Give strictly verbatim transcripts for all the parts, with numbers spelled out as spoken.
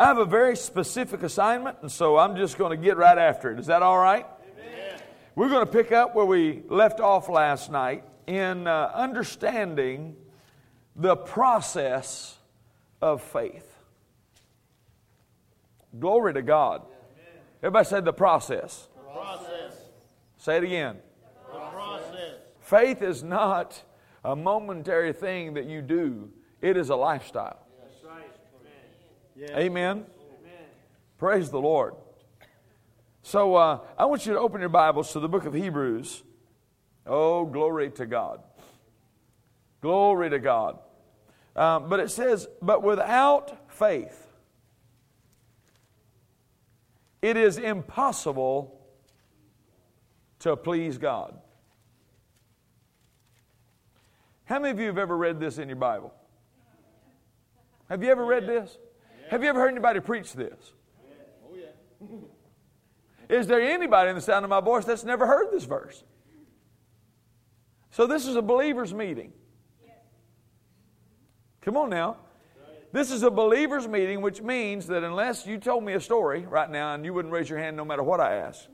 I have a very specific assignment, and so I'm just going to get right after it. Is that all right? Amen. We're going to pick up where we left off last night in uh, understanding the process of faith. Glory to God. Amen. Everybody say the process. The process. Say it again. The process. Faith is not a momentary thing that you do. It is a lifestyle. That's right. Yes. Amen. Amen. Praise the Lord. So uh, I want you to open your Bibles to the book of Hebrews. Oh, glory to God. Glory to God. Um, but it says, but without faith, it is impossible to please God. How many of you have ever read this in your Bible? Have you ever read this? Have you ever heard anybody preach this? Oh, yeah. Is there anybody in the sound of my voice that's never heard this verse? So this is a believer's meeting. Come on now. This is a believer's meeting, which means that unless you told me a story right now, and you wouldn't raise your hand no matter what I asked,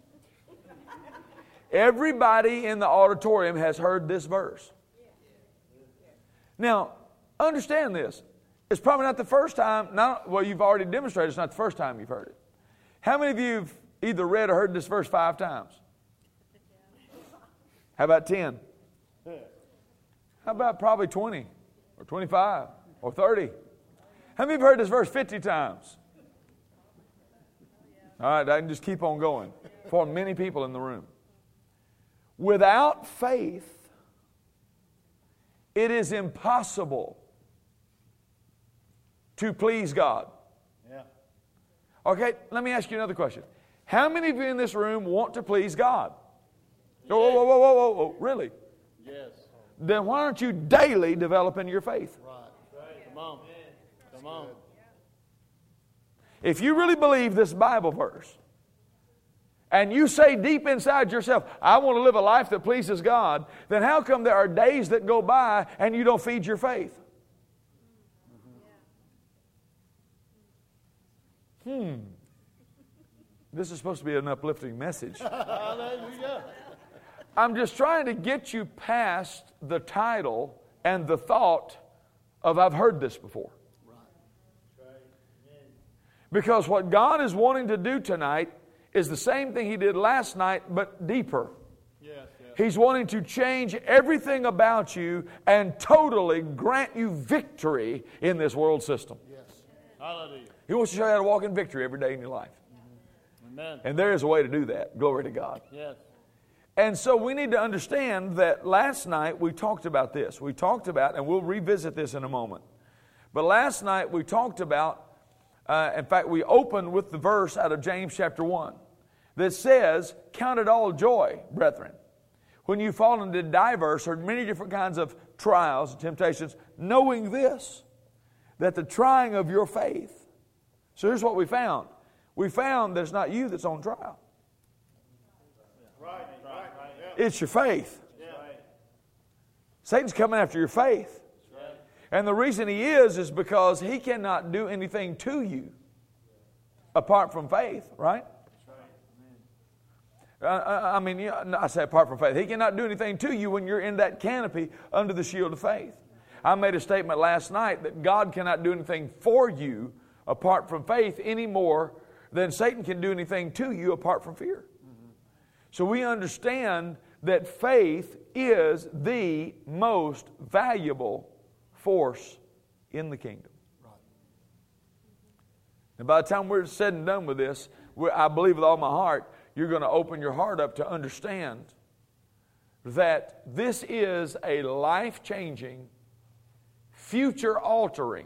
everybody in the auditorium has heard this verse. Now, understand this. It's probably not the first time, not, well, you've already demonstrated it's not the first time you've heard it. How many of you have either read or heard this verse five times? How about ten? How about probably twenty or twenty-five or thirty? How many of you have heard this verse fifty times? All right, I can just keep on going for many people in the room. Without faith, it is impossible to please God. Yeah. Okay, let me ask you another question. How many of you in this room want to please God? Whoa, whoa, whoa, whoa, whoa, whoa, really? Yes. Then why aren't you daily developing your faith? Right. Right. Come on. Come on. If you really believe this Bible verse, and you say deep inside yourself, I want to live a life that pleases God, then how come there are days that go by and you don't feed your faith? Hmm. This is supposed to be an uplifting message. Hallelujah. I'm just trying to get you past the title and the thought of I've heard this before. Because what God is wanting to do tonight is the same thing He did last night, but deeper. Yes, yes. He's wanting to change everything about you and totally grant you victory in this world system. Yes. Hallelujah. He wants to show you how to walk in victory every day in your life. Mm-hmm. Amen. And there is a way to do that. Glory to God. Yes. And so we need to understand that last night we talked about this. We talked about, and we'll revisit this in a moment. But last night we talked about, uh, in fact, we opened with the verse out of James chapter one that says, count it all joy, brethren, when you fall into diverse or many different kinds of trials and temptations, knowing this, that the trying of your faith. So here's what we found. We found that it's not you that's on trial. Right, right, right. It's your faith. Yeah. Satan's coming after your faith. Right. And the reason he is is because he cannot do anything to you apart from faith, right? Uh, I mean, you know, I say apart from faith. He cannot do anything to you when you're in that canopy under the shield of faith. I made a statement last night that God cannot do anything for you apart from faith any more than Satan can do anything to you apart from fear. Mm-hmm. So we understand that faith is the most valuable force in the kingdom. Right. And by the time we're said and done with this, I believe with all my heart, you're going to open your heart up to understand that this is a life-changing, future-altering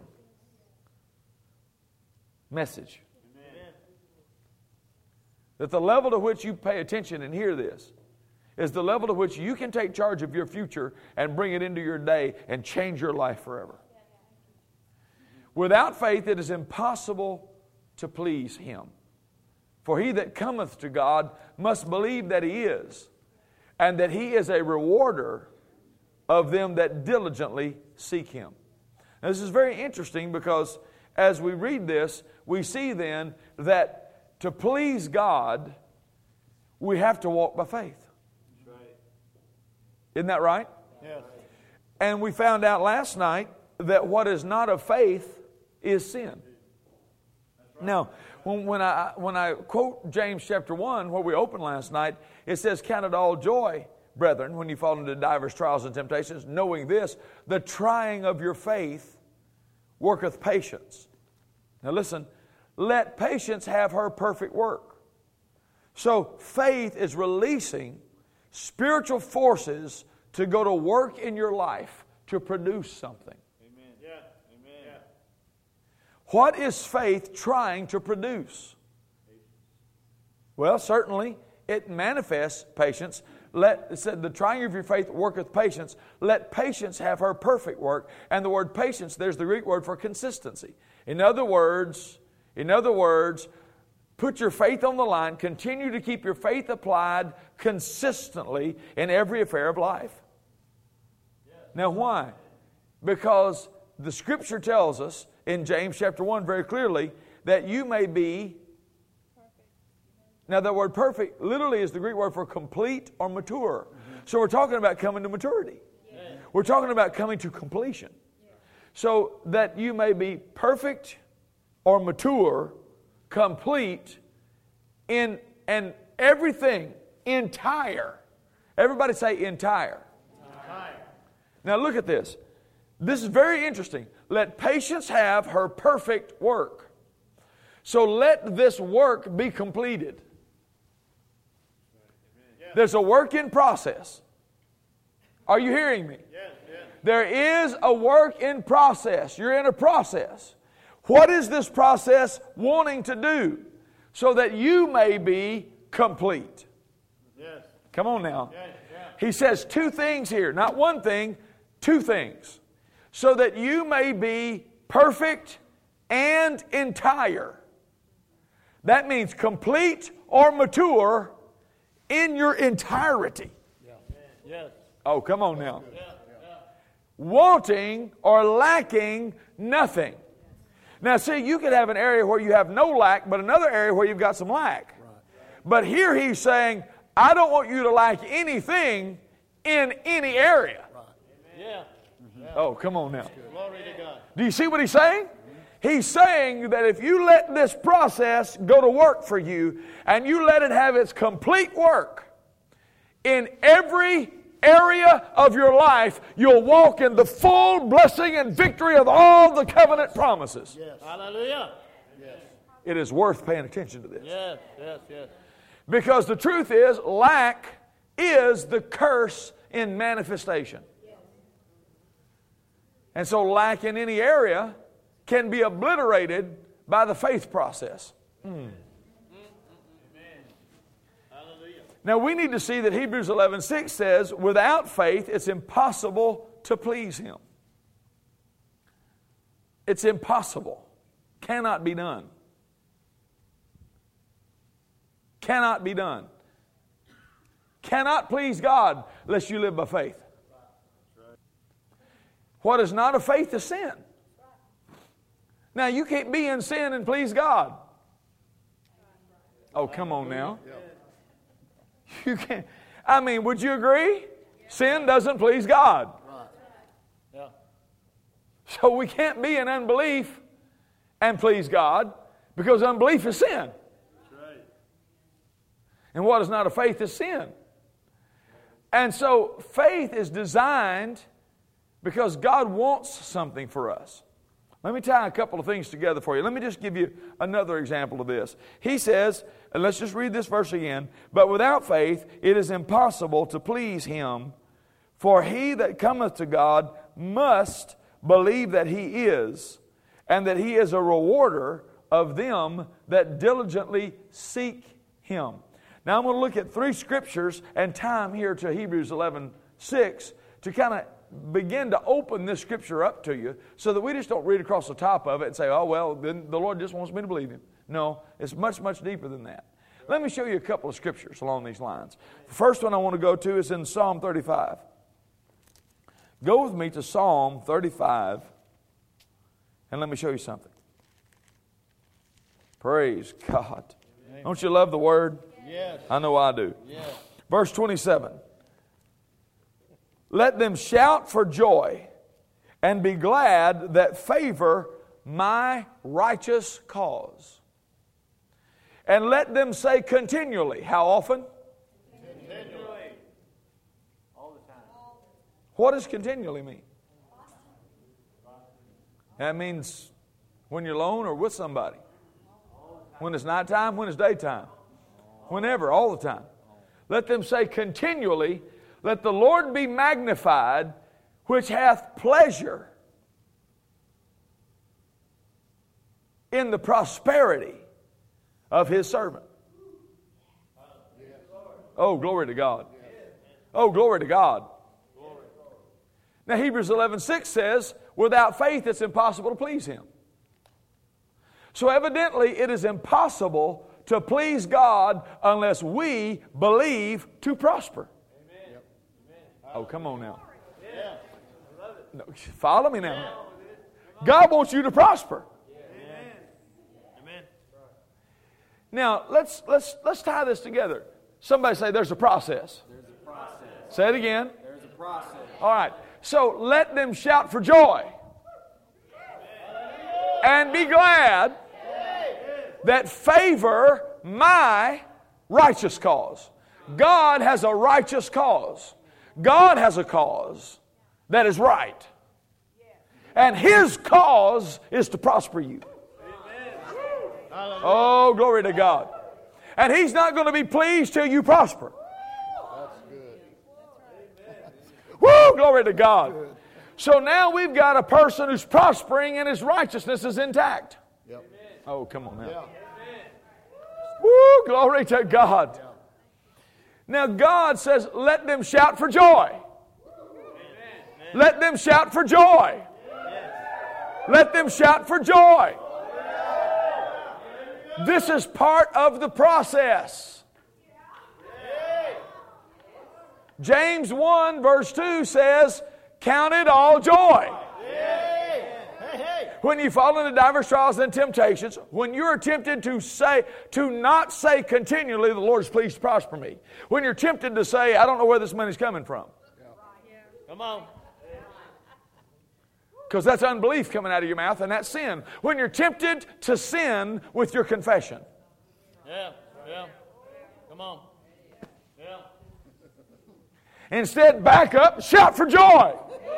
message. Amen. That the level to which you pay attention and hear this is the level to which you can take charge of your future and bring it into your day and change your life forever. Without faith, it is impossible to please Him. For he that cometh to God must believe that He is, and that He is a rewarder of them that diligently seek Him. Now, this is very interesting because as we read this, we see then that to please God, we have to walk by faith. That's right. Isn't that right? Yes. And we found out last night that what is not of faith is sin. Now, when, when I when I quote James chapter one, where we opened last night, it says, "Count it all joy, brethren, when you fall into divers trials and temptations, knowing this, the trying of your faith worketh patience." Now listen, let patience have her perfect work. So faith is releasing spiritual forces to go to work in your life to produce something. Amen. Yeah. Amen. Yeah. What is faith trying to produce? Well, certainly it manifests patience. Let it said the trying of your faith worketh patience. Let patience have her perfect work. And the word patience, there's the Greek word for consistency. In other words, in other words, put your faith on the line. Continue to keep your faith applied consistently in every affair of life. Now, why? Because the Scripture tells us in James chapter one very clearly that you may be. Now, that word perfect literally is the Greek word for complete or mature. Mm-hmm. So we're talking about coming to maturity. Yeah. We're talking about coming to completion. Yeah. So that you may be perfect or mature, complete in and everything, entire. Everybody say entire. Entire. Now look at this. This is very interesting. Let patience have her perfect work. So let this work be completed. There's a work in process. Are you hearing me? Yes, yes. There is a work in process. You're in a process. What is this process wanting to do? So that you may be complete. Yes. Come on now. Yes, yeah. He says two things here. Not one thing, two things. So that you may be perfect and entire. That means complete or mature in your entirety. Yeah. Yes. Oh, come on now. Yeah. Yeah. Wanting or lacking nothing. Now, see, you could have an area where you have no lack, but another area where you've got some lack. Right. But here he's saying, I don't want you to lack anything in any area. Right. Yeah. Mm-hmm. Oh, come on now. Glory to God. Do you see what he's saying? He's saying that if you let this process go to work for you and you let it have its complete work in every area of your life, you'll walk in the full blessing and victory of all the covenant promises. Yes. Hallelujah. Yes. It is worth paying attention to this. Yes, yes, yes. Because the truth is, lack is the curse in manifestation. And so lack in any area can be obliterated by the faith process. Mm. Now we need to see that Hebrews eleven six says, without faith it's impossible to please Him. It's impossible. Cannot be done. Cannot be done. Cannot please God unless you live by faith. What is not of faith is sin. Now, you can't be in sin and please God. Oh, come on now. You can't. I mean, would you agree? Sin doesn't please God. Yeah. So we can't be in unbelief and please God because unbelief is sin. And what is not of faith is sin. And so faith is designed because God wants something for us. Let me tie a couple of things together for you. Let me just give you another example of this. He says, and let's just read this verse again, but without faith it is impossible to please Him, for he that cometh to God must believe that He is, and that He is a rewarder of them that diligently seek Him. Now I'm going to look at three scriptures and tie them here to Hebrews eleven six to kind of begin to open this scripture up to you so that we just don't read across the top of it and say, oh, well, then the Lord just wants me to believe Him. No, it's much, much deeper than that. Let me show you a couple of scriptures along these lines. The first one I want to go to is in Psalm thirty-five. Go with me to Psalm thirty-five and let me show you something. Praise God. Amen. Don't you love the Word? Yes. I know I do. Yes. Verse twenty-seven. Let them shout for joy and be glad that favor my righteous cause. And let them say continually. How often? Continually. All the time. What does continually mean? That means when you're alone or with somebody. When it's nighttime, when it's daytime. Whenever, all the time. Let them say continually, let the Lord be magnified, which hath pleasure in the prosperity of His servant. Oh, glory to God. Oh, glory to God. Now, Hebrews eleven six says, without faith it's impossible to please Him. So evidently it is impossible to please God unless we believe to prosper. Amen. Oh, come on now. Yeah. No, follow me now. God wants you to prosper. Amen. Amen. Now, let's let's let's tie this together. Somebody say there's a process. There's a process. Say it again. There's a process. All right. So let them shout for joy and be glad that favor my righteous cause. God has a righteous cause. God has a cause that is right. And His cause is to prosper you. Oh, glory to God. And He's not going to be pleased till you prosper. Woo, glory to God. So now we've got a person who's prospering and his righteousness is intact. Yep. Oh, come on now. Yeah. Woo, glory to God. Now God says, let them shout for joy. Let them shout for joy. Let them shout for joy. This is part of the process. James one verse two says, count it all joy. When you fall into diverse trials and temptations, when you're tempted to say, to not say continually, the Lord is pleased to prosper me. When you're tempted to say, I don't know where this money's coming from. Come on. Because that's unbelief coming out of your mouth, and that's sin. When you're tempted to sin with your confession. Yeah. Yeah. Come on. Yeah. Instead, back up, shout for joy.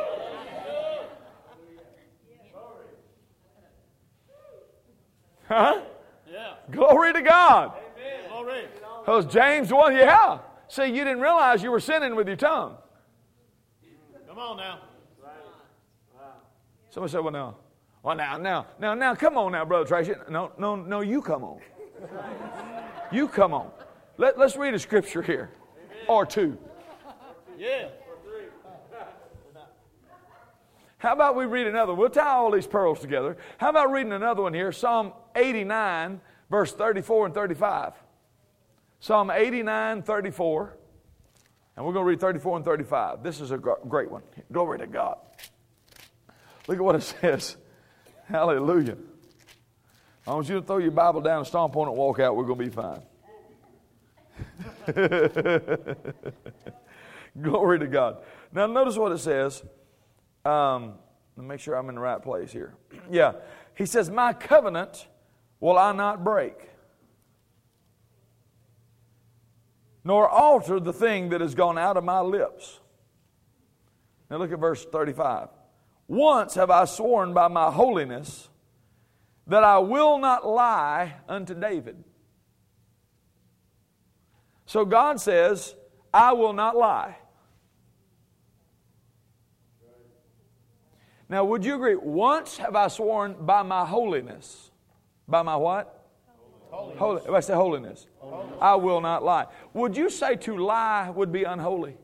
Huh? Yeah. Glory to God. Amen. Glory. Because James one, yeah. See, you didn't realize you were sinning with your tongue. Come on now. Somebody said, well, no. Well, now, now, now, now, come on now, Brother Tracy. No, no, no, you come on. You come on. Let, let's read a scripture here. Or two. Yeah. How about we read another? We'll tie all these pearls together. How about reading another one here? Psalm eighty-nine, verse thirty-four and thirty-five. Psalm eighty-nine, thirty-four. And we're going to read thirty-four and thirty-five. This is a great one. Glory to God. Look at what it says. Hallelujah. I want you to throw your Bible down and stomp on it and walk out. We're going to be fine. Glory to God. Now notice what it says. Um, let me make sure I'm in the right place here. Yeah. He says, my covenant will I not break, nor alter the thing that has gone out of my lips. Now look at verse thirty-five. Once have I sworn by my holiness that I will not lie unto David. So God says, I will not lie. Now, would you agree? Once have I sworn by my holiness. By my what? Holiness. Holy, if I say holiness, holiness, I will not lie. Would you say to lie would be unholy?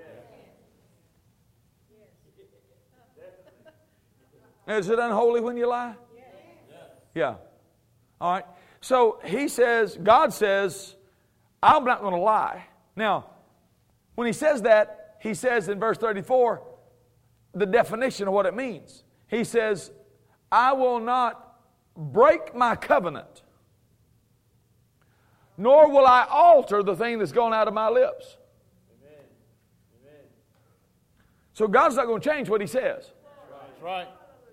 Yes. Is it unholy when you lie? Yes. Yeah. All right. So he says, God says, I'm not going to lie. Now, when he says that, he says in verse thirty-four, the definition of what it means. He says, I will not break my covenant. nor will I alter the thing that's gone out of my lips. Amen. Amen. So God's not going to change what He says. That's right.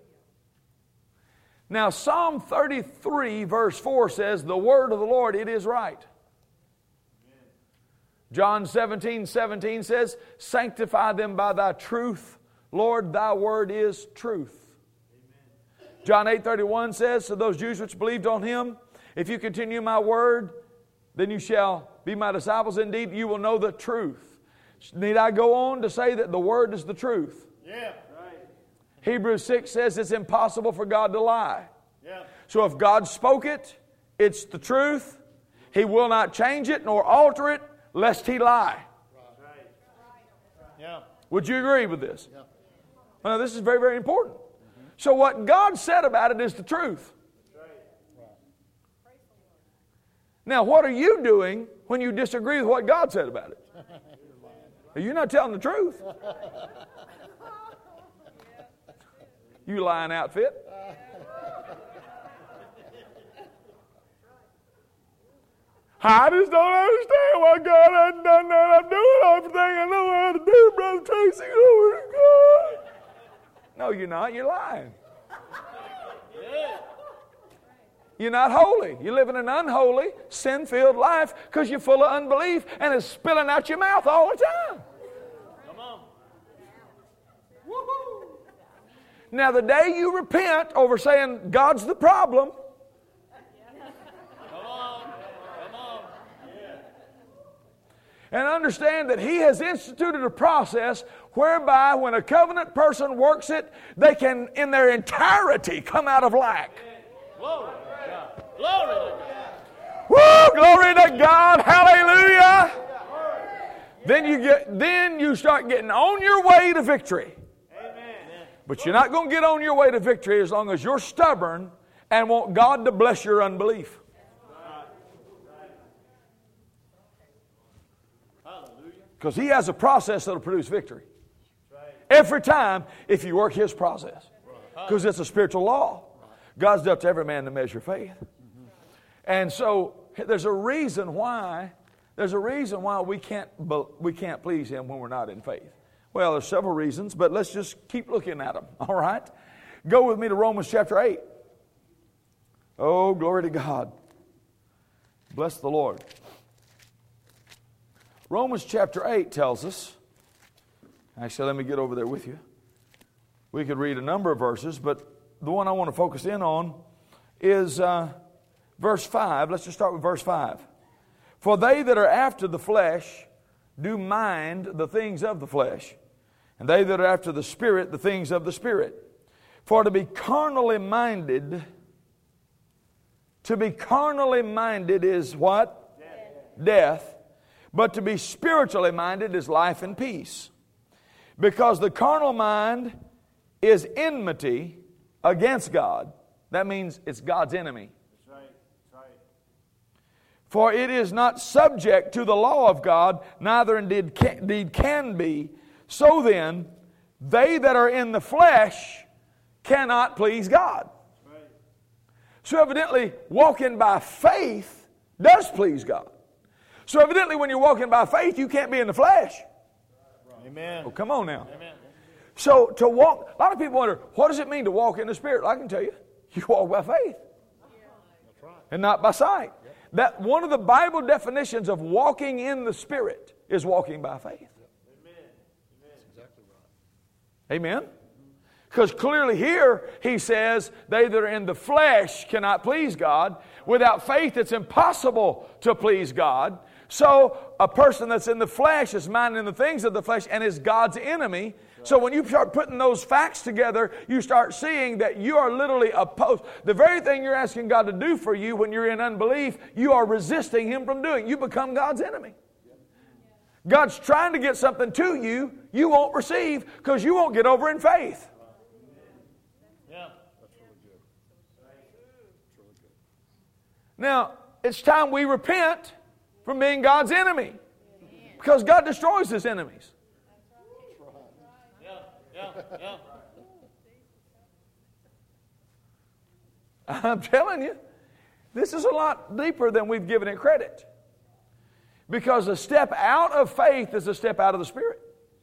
Now, Psalm thirty-three, verse four says, the word of the Lord, it is right. Amen. John seventeen, seventeen says, sanctify them by thy truth. Lord, thy word is truth. Amen. John eight, thirty-one says, to those Jews which believed on Him, if you continue my word, then you shall be my disciples. Indeed, you will know the truth. Need I go on to say that the word is the truth? Yeah. Hebrews six says it's impossible for God to lie. Yeah. So if God spoke it, it's the truth. He will not change it nor alter it, lest He lie. Right. Yeah. Would you agree with this? Yeah. Well, this is very, very important. Mm-hmm. So what God said about it is the truth. Right. Now, what are you doing when you disagree with what God said about it? Are you not telling the truth? You lying outfit. I just don't understand why God hasn't done that. I'm doing everything I know how to do, Brother Tracy. Oh, God. No, you're not. You're lying. You're not holy. You're living an unholy, sin-filled life because you're full of unbelief and it's spilling out your mouth all the time. Come on. Woo-hoo. Now, the day you repent over saying God's the problem, Come on. Come on. and understand that He has instituted a process whereby when a covenant person works it, they can, in their entirety, come out of lack. Glory to God. Glory to God. Woo! Glory to God! Hallelujah! Then you get, then you start getting on your way to victory. But you're not going to get on your way to victory as long as you're stubborn and want God to bless your unbelief. Because He has a process that will produce victory. Every time if you work His process. Because it's a spiritual law. God's dealt to every man the measure of faith. And so there's a reason why, there's a reason why we can't, we can't please Him when we're not in faith. Well, there's several reasons, but let's just keep looking at them, all right? Go with me to Romans chapter eight. Oh, glory to God. Bless the Lord. Romans chapter eight tells us, actually, let me get over there with you. We could read a number of verses, but the one I want to focus in on is uh, verse five. Let's just start with verse five. For they that are after the flesh do mind the things of the flesh, and they that are after the Spirit, the things of the Spirit. For to be carnally minded, to be carnally minded is what? Death. Death. But to be spiritually minded is life and peace. Because the carnal mind is enmity against God. That means it's God's enemy. That's right. That's right. For it is not subject to the law of God, neither indeed can, indeed can be. So then, they that are in the flesh cannot please God. Right. So evidently, walking by faith does please God. So evidently, when you're walking by faith, you can't be in the flesh. Amen. Oh, come on now. Amen. So to walk, a lot of people wonder, what does it mean to walk in the Spirit? I can tell you, you walk by faith. That's right. And not by sight. That one of the Bible definitions of walking in the Spirit is walking by faith. Amen? Because clearly here he says, they that are in the flesh cannot please God. Without faith it's impossible to please God. So a person that's in the flesh is minding the things of the flesh and is God's enemy. So when you start putting those facts together, you start seeing that you are literally opposed. The very thing you're asking God to do for you when you're in unbelief, you are resisting Him from doing. You become God's enemy. God's trying to get something to you, you won't receive because you won't get over in faith. Yeah. That's really good. That's really good. Now, it's time we repent from being God's enemy because God destroys His enemies. Yeah. Yeah. Yeah. I'm telling you, this is a lot deeper than we've given it credit. Because a step out of faith is a step out of the Spirit.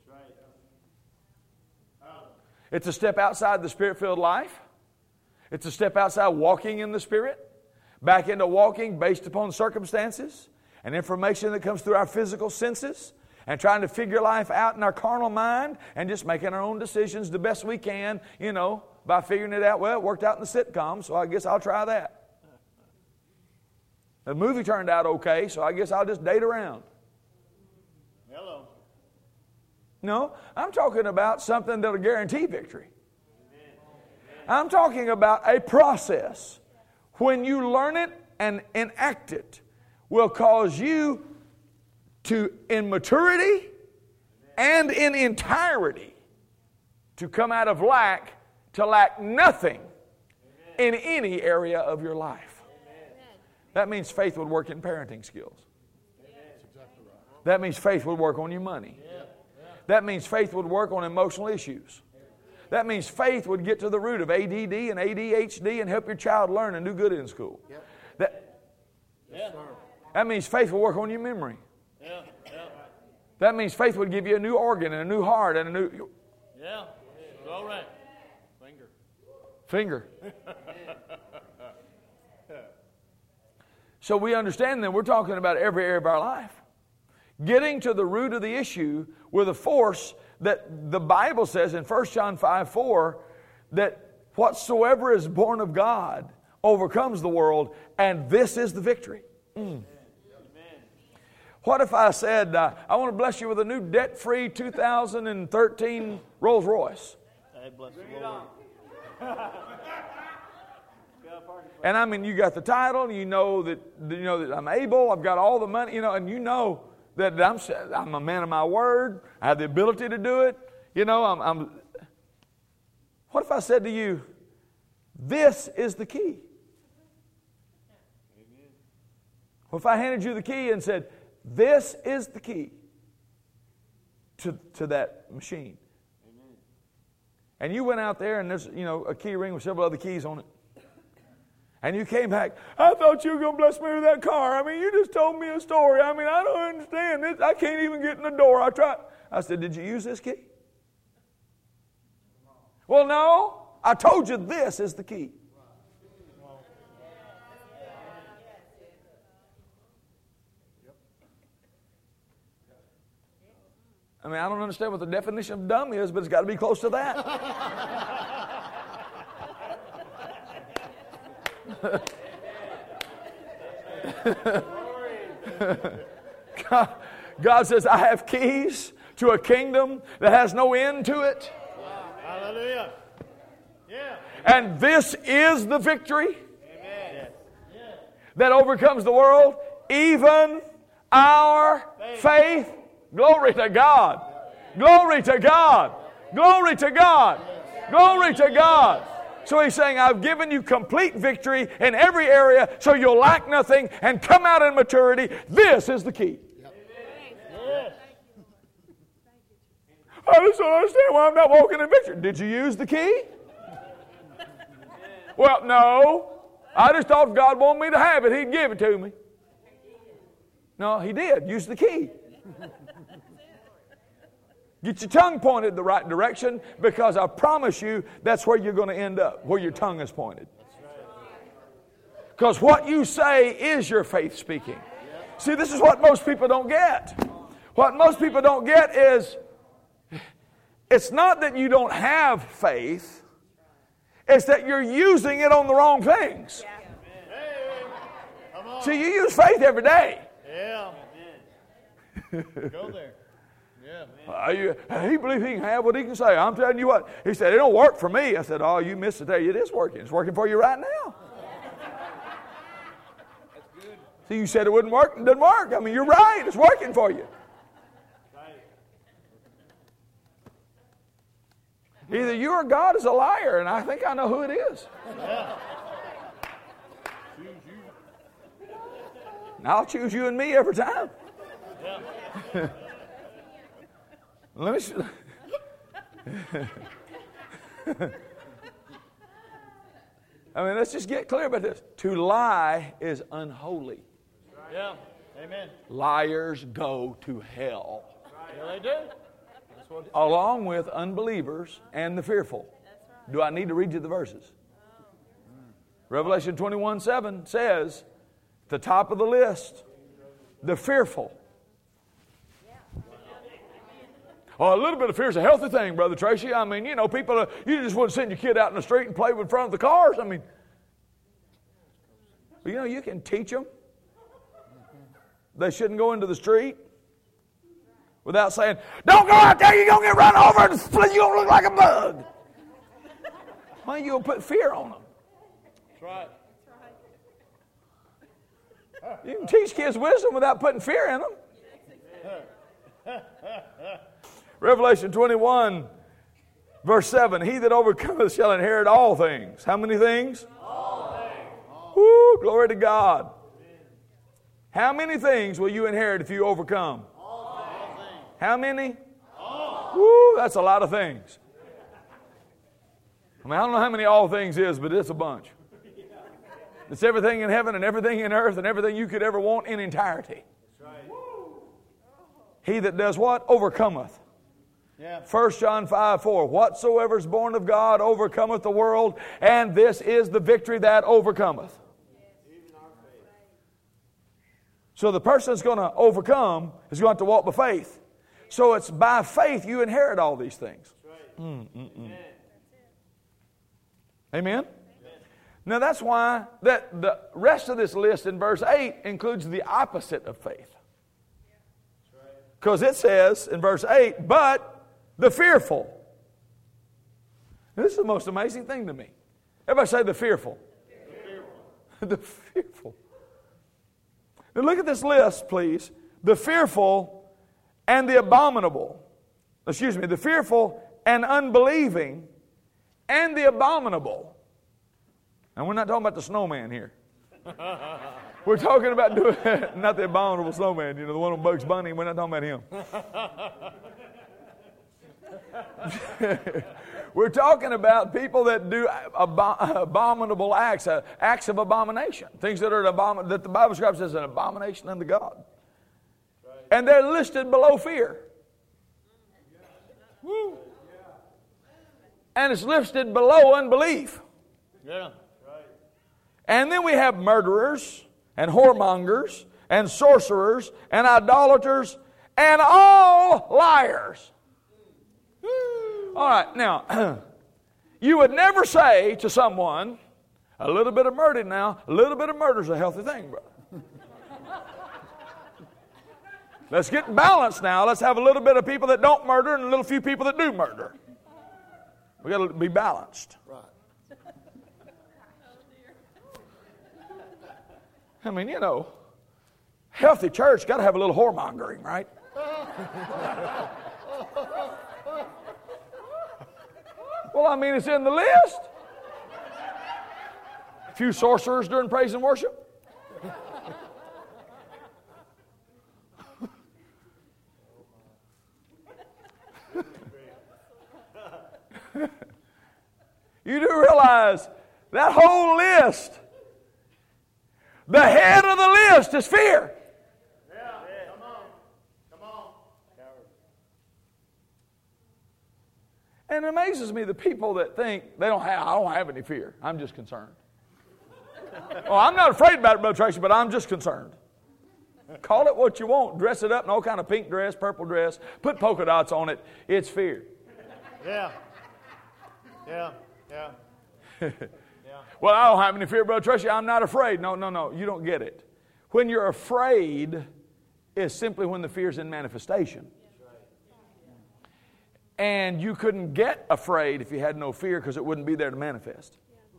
It's a step outside the Spirit-filled life. It's a step outside walking in the Spirit, back into walking based upon circumstances and information that comes through our physical senses, and trying to figure life out in our carnal mind and just making our own decisions the best we can, you know, by figuring it out. Well, it worked out in the sitcom, so I guess I'll try that. The movie turned out okay, so I guess I'll just date around. Hello. No, I'm talking about something that'll guarantee victory. I'm talking about a process. When you learn it and enact it, will cause you to, in maturity and in entirety, to come out of lack to lack nothing in any area of your life. That means faith would work in parenting skills. That means faith would work on your money. That means faith would work on emotional issues. That means faith would get to the root of A D D and A D H D and help your child learn and do good in school. That, that means faith will work on your memory. That means faith would give you a new organ and a new heart and a new... Yeah. All right. Finger. Finger. So we understand that we're talking about every area of our life. Getting to the root of the issue with a force that the Bible says in First John five four that whatsoever is born of God overcomes the world, and this is the victory. Mm. What if I said, uh, I want to bless you with a new debt-free two thousand thirteen Rolls Royce? Hey, bless the Lord. And I mean, you got the title, you know that you know that I'm able, I've got all the money, you know, and you know that I'm I'm a man of my word, I have the ability to do it. You know, I'm, I'm what if I said to you, this is the key? What if I handed you the key and said, this is the key to, to that machine? Amen. And you went out there and there's, you know, a key ring with several other keys on it. And you came back, I thought you were going to bless me with that car. I mean, you just told me a story. I mean, I don't understand this. I can't even get in the door. I tried. I said, did you use this key? Well, no. I told you this is the key. I mean, I don't understand what the definition of dumb is, but it's got to be close to that. God, God says, I have keys to a kingdom that has no end to it. Hallelujah. Yeah. And this is the victory Amen. that overcomes the world, even our faith. faith. Glory to God. Glory to God. Glory to God. Glory to God. So he's saying, I've given you complete victory in every area so you'll lack nothing and come out in maturity. This is the key. Yep. Yes. I just don't understand why I'm not walking in victory. Did you use the key? Well, no. I just thought if God wanted me to have it, He'd give it to me. No, He did. Use the key. Get your tongue pointed the right direction, because I promise you that's where you're going to end up, where your tongue is pointed. Because what you say is your faith speaking. See, this is what most people don't get. What most people don't get is, it's not that you don't have faith, it's that you're using it on the wrong things. See, you use faith every day. Yeah. Go there. Yeah. Uh, you, he believes he can have what he can say. I'm telling you what. He said, it don't work for me. I said, oh, you missed it there. It is working. It's working for you right now. That's good. See, you said it wouldn't work. It doesn't work. I mean, you're right. It's working for you. Right. Either you or God is a liar, and I think I know who it is. Yeah. Choose you. And I'll choose you and me every time. Yeah. Let me. Sh- I mean, let's just get clear about this. To lie is unholy. Yeah. Amen. Liars go to hell. Yeah, they do. That's what Along with unbelievers and the fearful. Do I need to read you the verses? Revelation twenty-one seven says, at the top of the list, the fearful. Oh, a little bit of fear is a healthy thing, Brother Tracy. I mean, you know, people, uh, you just want to send your kid out in the street and play in front of the cars. I mean, you know, you can teach them. They shouldn't go into the street without saying, don't go out there, you're going to get run over and you're going to look like a bug. Why you going to put fear on them? That's right. You can teach kids wisdom without putting fear in them. Revelation twenty-one, verse seven, he that overcometh shall inherit all things. How many things? All things. Woo, glory to God. How many things will you inherit if you overcome? All things. How many? All. Woo, that's a lot of things. I mean, I don't know how many all things is, but it's a bunch. It's everything in heaven and everything in earth and everything you could ever want in entirety. That's right. He that does what? Overcometh. Yeah. First John five four, whatsoever is born of God overcometh the world, and this is the victory that overcometh. So the person that's going to overcome is going to have to walk by faith. So it's by faith you inherit all these things. Mm, mm, mm. Amen? Now that's why that the rest of this list in verse eight includes the opposite of faith. Because it says in verse eight, but the fearful. This is the most amazing thing to me. Everybody say the fearful. The fearful. The fearful. Now look at this list, please. The fearful and the abominable. Excuse me, the fearful and unbelieving and the abominable. And we're not talking about the snowman here. We're talking about doing, not the abominable snowman, you know, the one on Bugs Bunny. We're not talking about him. We're talking about people that do ab- abominable acts, uh, acts of abomination, things that are abom- that the Bible describes as an abomination unto God. Right. And they're listed below fear. Woo. And it's listed below unbelief. Yeah. And then we have murderers and whoremongers and sorcerers and idolaters and all liars. All right, now, you would never say to someone, a little bit of murder now, a little bit of murder is a healthy thing, brother. Let's get balanced now. Let's have a little bit of people that don't murder and a little few people that do murder. We've got to be balanced. Right. I mean, you know, healthy church got to have a little whoremongering, right? Well, I mean, it's in the list. A few sorcerers during praise and worship. You do realize that whole list, the head of the list is fear. Yeah. Come on. Come on. And it amazes me the people that think they don't have, I don't have any fear. I'm just concerned. Oh, I'm not afraid about it, Brother Tracy, but I'm just concerned. Call it what you want. Dress it up in all kind of pink dress, purple dress. Put polka dots on it. It's fear. Yeah. Yeah. Yeah. Yeah. Well, I don't have any fear, Brother Tracy. I'm not afraid. No, no, no. You don't get it. When you're afraid is simply when the fear's in manifestation. And you couldn't get afraid if you had no fear because it wouldn't be there to manifest.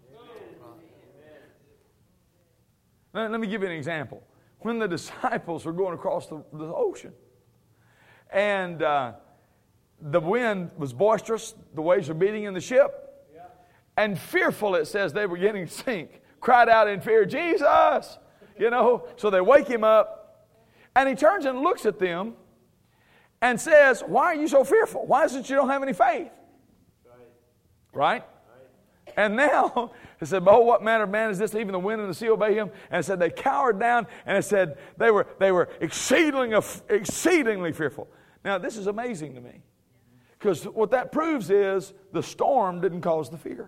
Now, let me give you an example. When the disciples were going across the, the ocean and uh, the wind was boisterous, the waves were beating in the ship, and fearful, it says, they were getting to sink, cried out in fear, Jesus! You know, so they wake him up, and he turns and looks at them and says, why are you so fearful? Why is it you don't have any faith? Right? And now, it said, behold, what manner of man is this? Even the wind and the sea obey him. And it said they cowered down, and it said they were, they were exceedingly, exceedingly fearful. Now, this is amazing to me. Because what that proves is the storm didn't cause the fear.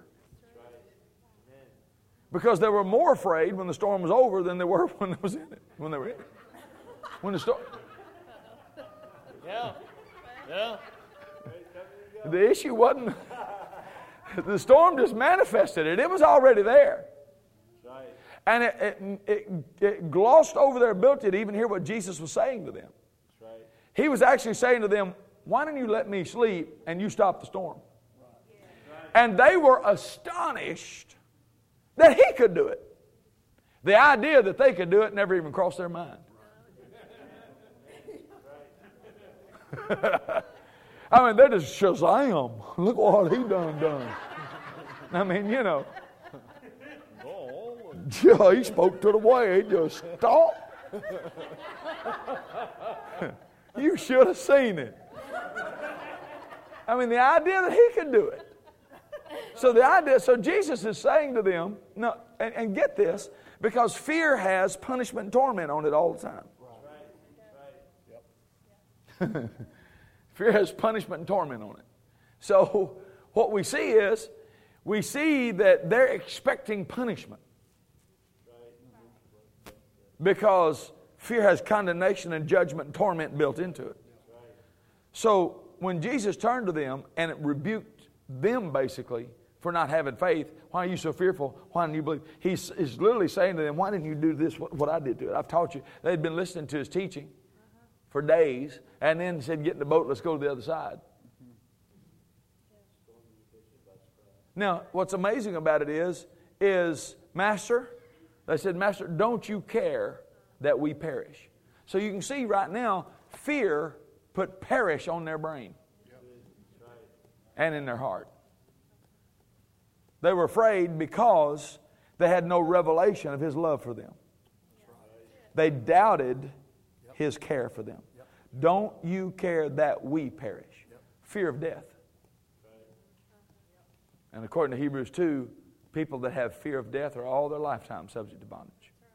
Because they were more afraid when the storm was over than they were when they was in it. When they were in it. When the storm. Yeah. Yeah. The issue wasn't. The storm just manifested it. It was already there. Right. And it, it, it, it glossed over their ability to even hear what Jesus was saying to them. Right. He was actually saying to them, why don't you let me sleep and you stop the storm? Right. And they were astonished that he could do it. The idea that they could do it never even crossed their mind. I mean, they're just Shazam. Look what he done done. I mean, you know. Yeah, he spoke to the wave. Just stop. You should have seen it. I mean, the idea that he could do it. So the idea, so Jesus is saying to them, no, and, and get this, because fear has punishment and torment on it all the time. Right. Right. Yep. Fear has punishment and torment on it. So what we see is, we see that they're expecting punishment. Because fear has condemnation and judgment and torment built into it. So when Jesus turned to them and it rebuked them basically for not having faith, why are you so fearful? Why don't you believe? He's, he's literally saying to them, why didn't you do this, what, what I did to it? I've taught you. They'd been listening to his teaching for days, and then said, get in the boat, let's go to the other side. Now, what's amazing about it is, is, Master, they said, Master, don't you care that we perish? So you can see right now, fear put perish on their brain and in their heart. They were afraid because they had no revelation of his love for them. They doubted his care for them. Don't you care that we perish? Fear of death. And according to Hebrews two, people that have fear of death are all their lifetime subject to bondage.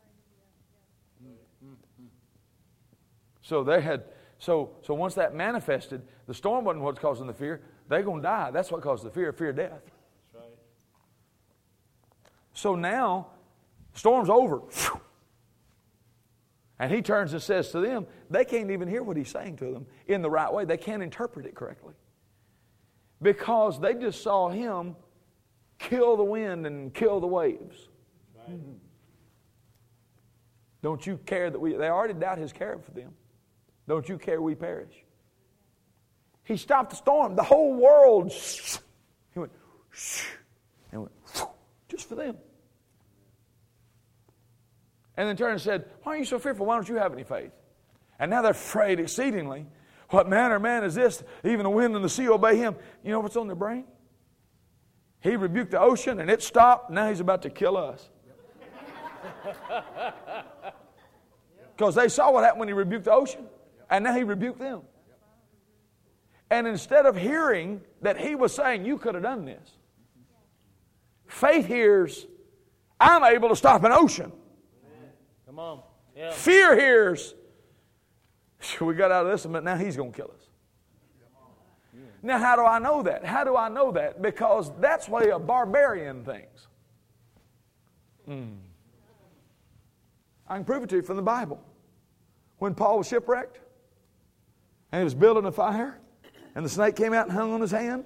So they had, so so once that manifested, the storm wasn't what's causing the fear. They're going to die. That's what caused the fear, fear of death. That's right. So now, storm's over. And he turns and says to them, they can't even hear what he's saying to them in the right way. They can't interpret it correctly. Because they just saw him kill the wind and kill the waves. Right. Don't you care that we, they already doubt his care for them. Don't you care we perish? He stopped the storm. The whole world, he went, and went, just for them. And then turned and said, why are you so fearful? Why don't you have any faith? And now they're afraid exceedingly. What manner of man is this? Even the wind and the sea obey him. You know what's on their brain? He rebuked the ocean and it stopped. Now he's about to kill us. Because they saw what happened when he rebuked the ocean. And now he rebuked them. And instead of hearing that he was saying, you could have done this. Faith hears, I'm able to stop an ocean. Come on. Yeah. Fear hears, we got out of this, but now he's going to kill us. Now, how do I know that? How do I know that? Because that's the way a barbarian thinks. Mm. I can prove it to you from the Bible. When Paul was shipwrecked, and he was building a fire, and the snake came out and hung on his hand.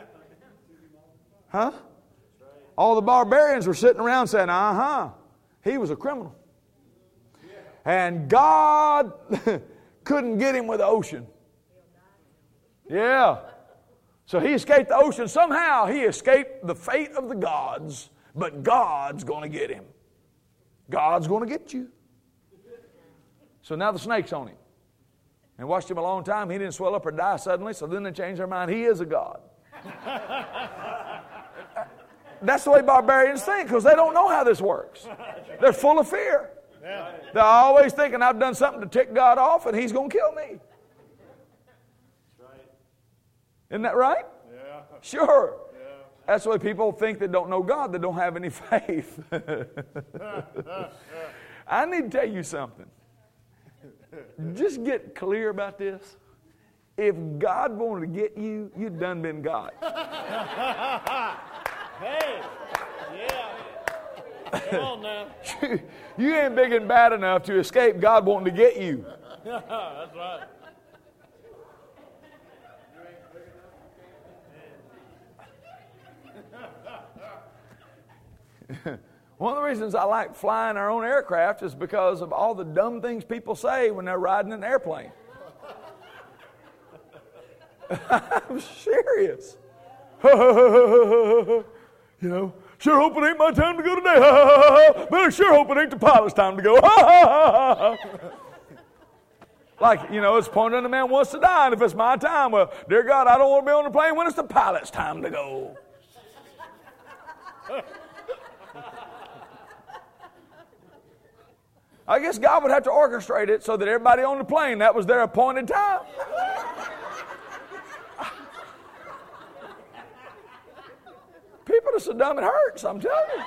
Huh? All the barbarians were sitting around saying, uh-huh, he was a criminal. And God couldn't get him with the ocean. Yeah. So he escaped the ocean. Somehow he escaped the fate of the gods, but God's going to get him. God's going to get you. So now the snake's on him. And watched him a long time. He didn't swell up or die suddenly, so then they changed their mind. He is a god. That's the way barbarians think, because they don't know how this works. They're full of fear. Yeah. They're always thinking, I've done something to tick God off, and he's going to kill me. That's right. Isn't that right? Yeah. Sure. That's why people think that don't know God, that don't have any faith. I need to tell you something. Just get clear about this. If God wanted to get you, you'd done been God. Hey, yeah. Come on now. You ain't big and bad enough to escape God wanting to get you. That's right. One of the reasons I like flying our own aircraft is because of all the dumb things people say when they're riding an airplane. I'm serious. You know, sure hope it ain't my time to go today. But I sure hope it ain't the pilot's time to go. Like, you know, it's pointing at the man wants to die, and if it's my time, well, dear God, I don't want to be on the plane when it's the pilot's time to go. I guess God would have to orchestrate it so that everybody on the plane, that was their appointed time. People are so dumb it hurts, I'm telling you.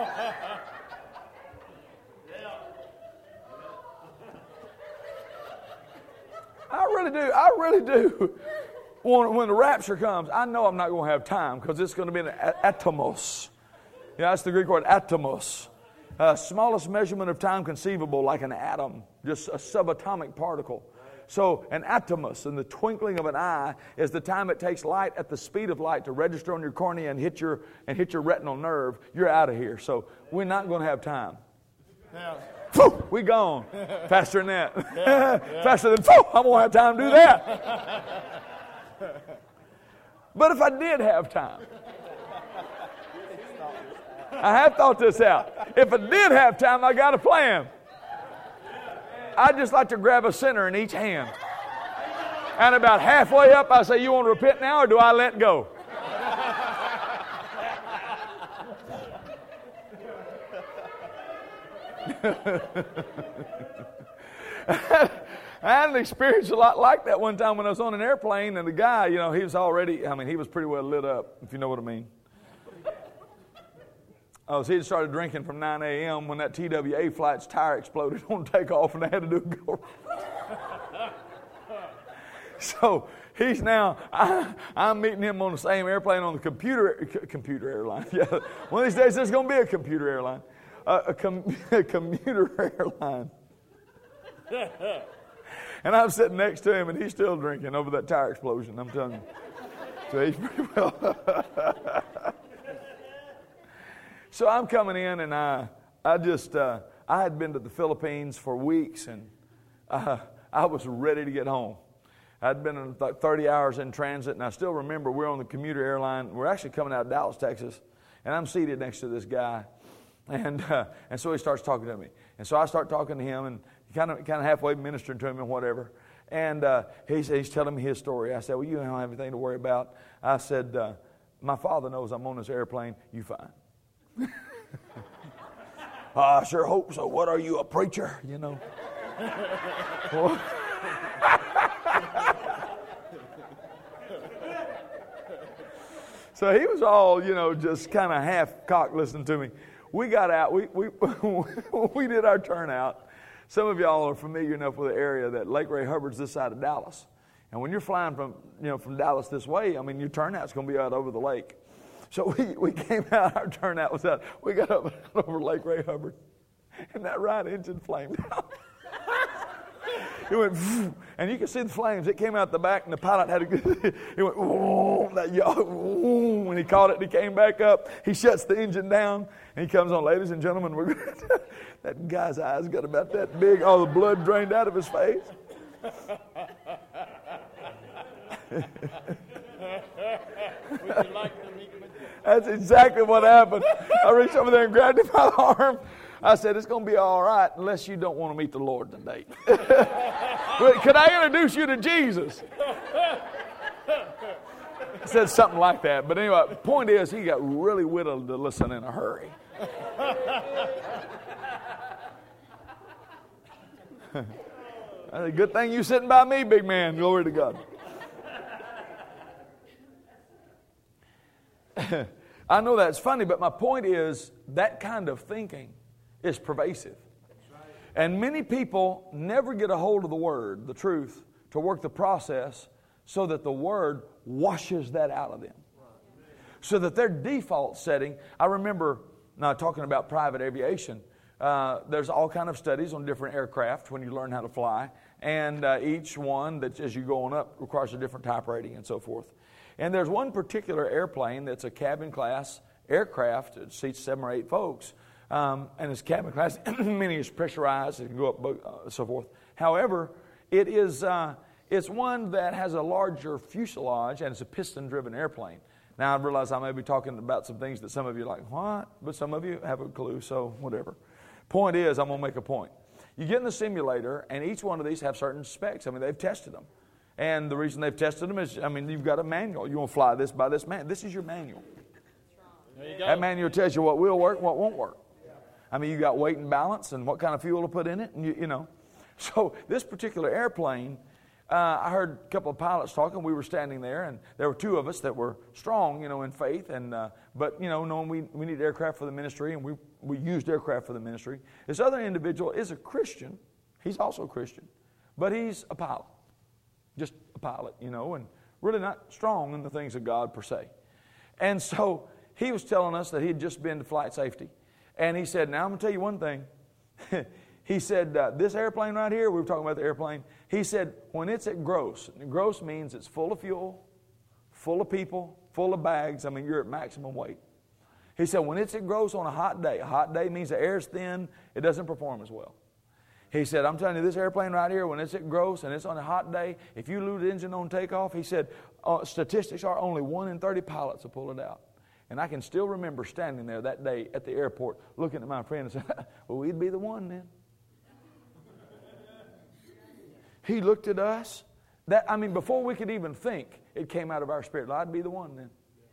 I really do. I really do. When, when the rapture comes, I know I'm not going to have time because it's going to be an atomos. Yeah, that's the Greek word atomos. Uh, smallest measurement of time conceivable, like an atom, just a subatomic particle. So an atomos, in the twinkling of an eye, is the time it takes light at the speed of light to register on your cornea and hit your and hit your retinal nerve. You're out of here. So we're not going to have time. Yeah. Phew, we gone. Faster than that. Yeah, yeah. Faster than, phew, I won't have time to do that. But if I did have time, I have thought this out. If I did have time, I got a plan. I'd just like to grab a sinner in each hand. And about halfway up, I say, you want to repent now or do I let go? I had an experience a lot like that one time when I was on an airplane, and the guy, you know, he was already, I mean, he was pretty well lit up, if you know what I mean. Oh, so he had started drinking from nine a.m. when that T W A flight's tire exploded on takeoff, and they had to do a go. So he's now, I, I'm meeting him on the same airplane on the computer c- computer airline. Yeah, one of these days there's going to be a computer airline, uh, a, com- a commuter airline. And I'm sitting next to him, and he's still drinking over that tire explosion. I'm telling you. So he's pretty well. So I'm coming in, and I, I just, uh, I had been to the Philippines for weeks, and uh, I was ready to get home. I'd been in like thirty hours in transit, and I still remember we're on the commuter airline. We're actually coming out of Dallas, Texas, and I'm seated next to this guy, and uh, and so he starts talking to me, and so I start talking to him, and kind of kind of halfway ministering to him and whatever, and uh, he's he's telling me his story. I said, well, you don't have anything to worry about. I said, uh, my father knows I'm on this airplane. You fine. I sure hope so. What are you, a preacher? You know. Well, so he was all, you know, just kind of half cocked listening to me. We got out. We we we did our turnout. Some of y'all are familiar enough with the area that Lake Ray Hubbard's this side of Dallas, and when you're flying from you know from Dallas this way, I mean your turnout's going to be out over the lake. So we, we came out, our turnout was out. We got up over Lake Ray Hubbard, and that right engine flamed out. It went, and you could see the flames. It came out the back, and the pilot had to, it went, that yaw, when he caught it, and he came back up. He shuts the engine down, and he comes on, ladies and gentlemen, we're that guy's eyes got about that big, all the blood drained out of his face. Would you like to meet with you? That's exactly what happened. I reached over there and grabbed him by the arm. I said, it's going to be all right unless you don't want to meet the Lord today. But could I introduce you to Jesus? I said something like that. But anyway, the point is, he got really whittled to listen in a hurry. That's a good thing you sitting by me, big man. Glory to God. I know that's funny, but my point is that kind of thinking is pervasive. And many people never get a hold of the Word, the truth, to work the process so that the Word washes that out of them. So that their default setting, I remember now talking about private aviation, uh, there's all kind of studies on different aircraft when you learn how to fly, and uh, each one that as you go on up requires a different type rating and so forth. And there's one particular airplane that's a cabin class aircraft. It seats seven or eight folks. Um, and it's cabin class, meaning it's pressurized. It can go up, uh, so forth. However, it is uh, it's one that has a larger fuselage, and it's a piston-driven airplane. Now, I realize I may be talking about some things that some of you are like, what? But some of you have a clue, so whatever. Point is, I'm going to make a point. You get in the simulator, and each one of these have certain specs. I mean, they've tested them. And the reason they've tested them is, I mean, you've got a manual. You want to fly this by this man. This is your manual. There you go. That manual tells you what will work and what won't work. I mean, you got weight and balance and what kind of fuel to put in it, and you, you know. So this particular airplane, uh, I heard a couple of pilots talking. We were standing there, and there were two of us that were strong, you know, in faith. And uh, but you know, knowing we we need aircraft for the ministry, and we we used aircraft for the ministry. This other individual is a Christian. He's also a Christian, but he's a pilot. Just a pilot, you know, and really not strong in the things of God per se. And so he was telling us that he had just been to flight safety. And he said, now I'm going to tell you one thing. He said, uh, this airplane right here, we were talking about the airplane. He said, when it's at gross, and gross means it's full of fuel, full of people, full of bags. I mean, you're at maximum weight. He said, when it's at gross on a hot day, a hot day means the air's thin, it doesn't perform as well. He said, I'm telling you, this airplane right here, when it's at gross and it's on a hot day, if you lose the engine on takeoff, he said, uh, statistics are only one in thirty pilots will pull it out. And I can still remember standing there that day at the airport looking at my friend and saying, well, we'd be the one then. He looked at us. That I mean, before we could even think, it came out of our spirit. I'd be the one then.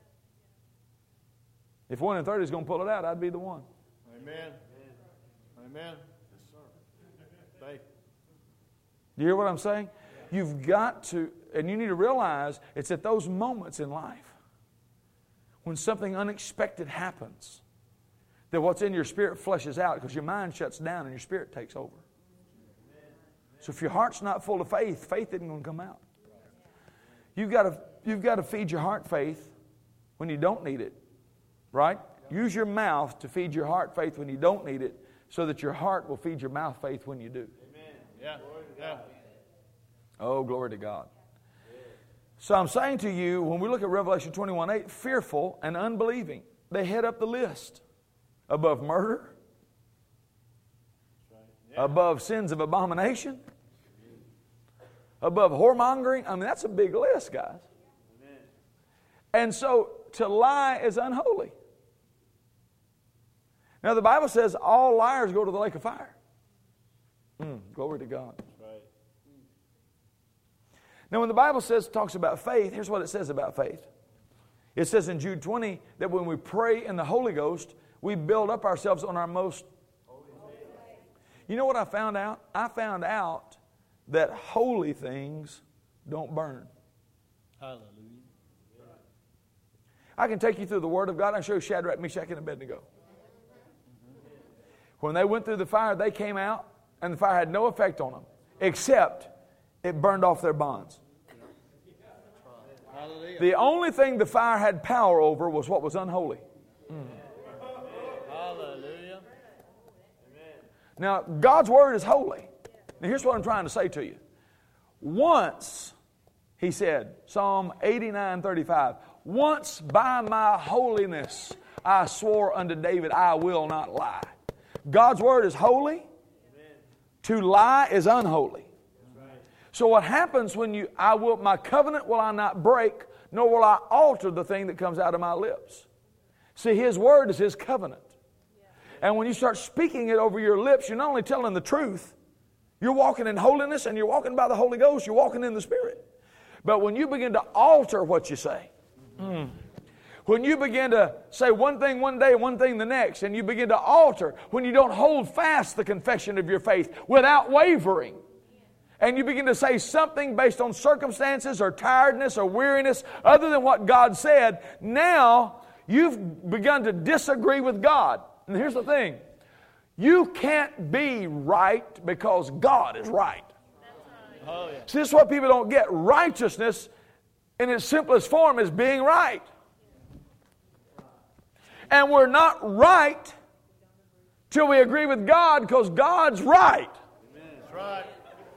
If one in thirty is going to pull it out, I'd be the one. Amen. Amen. Faith. Do you hear what I'm saying? You've got to, and you need to realize it's at those moments in life when something unexpected happens that what's in your spirit flushes out because your mind shuts down and your spirit takes over. So if your heart's not full of faith, faith isn't going to come out. You've got to, you've got to feed your heart faith when you don't need it, right? Use your mouth to feed your heart faith when you don't need it so that your heart will feed your mouth faith when you do. Amen. Yeah. Yeah. Oh, glory to God. So I'm saying to you, when we look at Revelation twenty-one eight, fearful and unbelieving, they head up the list. Above murder, Yeah. above sins of abomination, above whoremongering. I mean, that's a big list, guys. Amen. And so to lie is unholy. Now the Bible says all liars go to the lake of fire. Mm, glory to God. Right. Now when the Bible says talks about faith, here's what it says about faith. It says in Jude twenty that when we pray in the Holy Ghost, we build up ourselves on our most holy faith. You know what I found out? I found out that holy things don't burn. Hallelujah. I can take you through the Word of God. I can show you Shadrach, Meshach, and Abednego. When they went through the fire, they came out, and the fire had no effect on them, except it burned off their bonds. Hallelujah. The only thing the fire had power over was what was unholy. Mm. Hallelujah. Now, God's Word is holy. Now, here's what I'm trying to say to you. Once, he said, Psalm eighty-nine thirty-five, once by my holiness I swore unto David, I will not lie. God's Word is holy. Amen. To lie is unholy. Right. So what happens when you, I will, my covenant will I not break, nor will I alter the thing that comes out of my lips. See, His Word is His covenant. Yeah. And when you start speaking it over your lips, you're not only telling the truth, you're walking in holiness and you're walking by the Holy Ghost, you're walking in the Spirit. But when you begin to alter what you say, mm, when you begin to say one thing one day, one thing the next, and you begin to alter, when you don't hold fast the confession of your faith without wavering, and you begin to say something based on circumstances or tiredness or weariness other than what God said, now you've begun to disagree with God. And here's the thing. You can't be right because God is right. Oh, yeah. See, this is what people don't get. Righteousness, in its simplest form, is being right. And we're not right till we agree with God because God's right. That's right.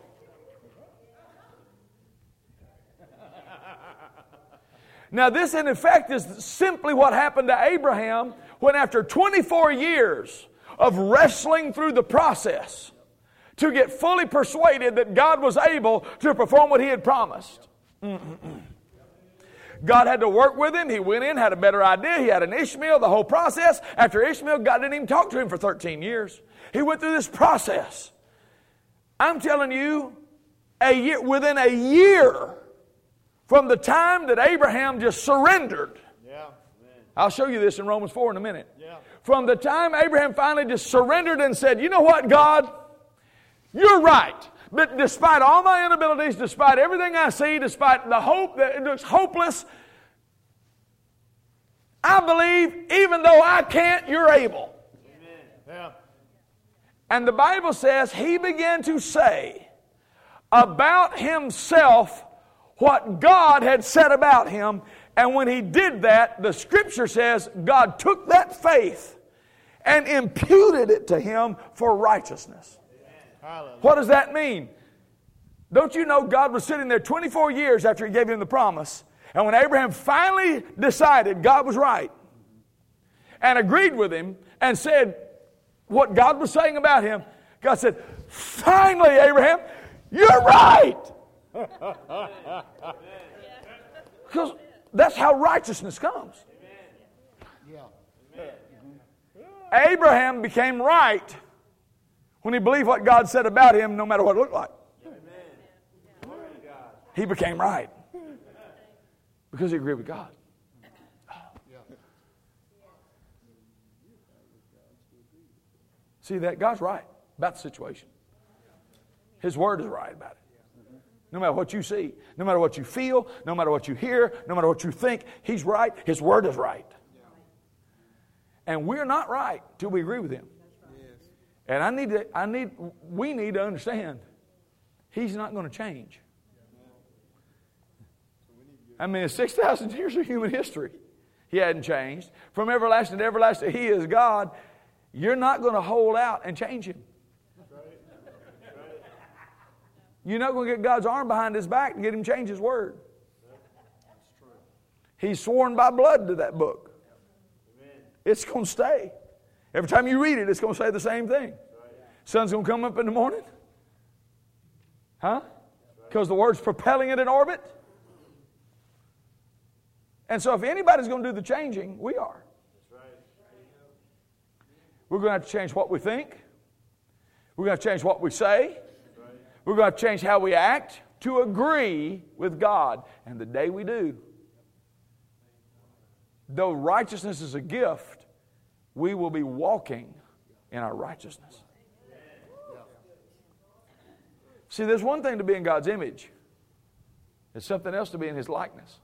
Now, this in effect is simply what happened to Abraham when after twenty-four years of wrestling through the process to get fully persuaded that God was able to perform what He had promised. Mm-mm-mm. God had to work with him. He went in, had a better idea. He had an Ishmael, the whole process. After Ishmael, God didn't even talk to him for thirteen years. He went through this process. I'm telling you, a year, within a year from the time that Abraham just surrendered. Yeah. I'll show you this in Romans four in a minute. Yeah. From the time Abraham finally just surrendered and said, you know what, God? You're right. But despite all my inabilities, despite everything I see, despite the hope that it looks hopeless, I believe even though I can't, you're able. Amen. Yeah. And the Bible says he began to say about himself what God had said about him. And when he did that, the Scripture says God took that faith and imputed it to him for righteousness. Hallelujah. What does that mean? Don't you know God was sitting there twenty-four years after He gave him the promise, and when Abraham finally decided God was right and agreed with him and said what God was saying about him, God said, finally, Abraham, you're right. Because that's how righteousness comes. Abraham became right when he believed what God said about him, no matter what it looked like. He became right because he agreed with God. See that? God's right about the situation. His word is right about it. No matter what you see, no matter what you feel, no matter what you hear, no matter what you think, He's right. His word is right. And we're not right till we agree with Him. And I need to, I need, we need to understand He's not going to change. I mean, it's six thousand years of human history. He hadn't changed. From everlasting to everlasting, He is God. You're not going to hold out and change Him. You're not going to get God's arm behind His back and get Him to change His word. He's sworn by blood to that book. It's going to stay. Every time you read it, it's going to say the same thing. Sun's going to come up in the morning. Huh? Because the word's propelling it in orbit. And so if anybody's going to do the changing, we are. We're going to have to change what we think. We're going to have to change what we say. We're going to have to change how we act to agree with God. And the day we do, though righteousness is a gift, we will be walking in our righteousness. See, there's one thing to be in God's image. It's something else to be in His likeness.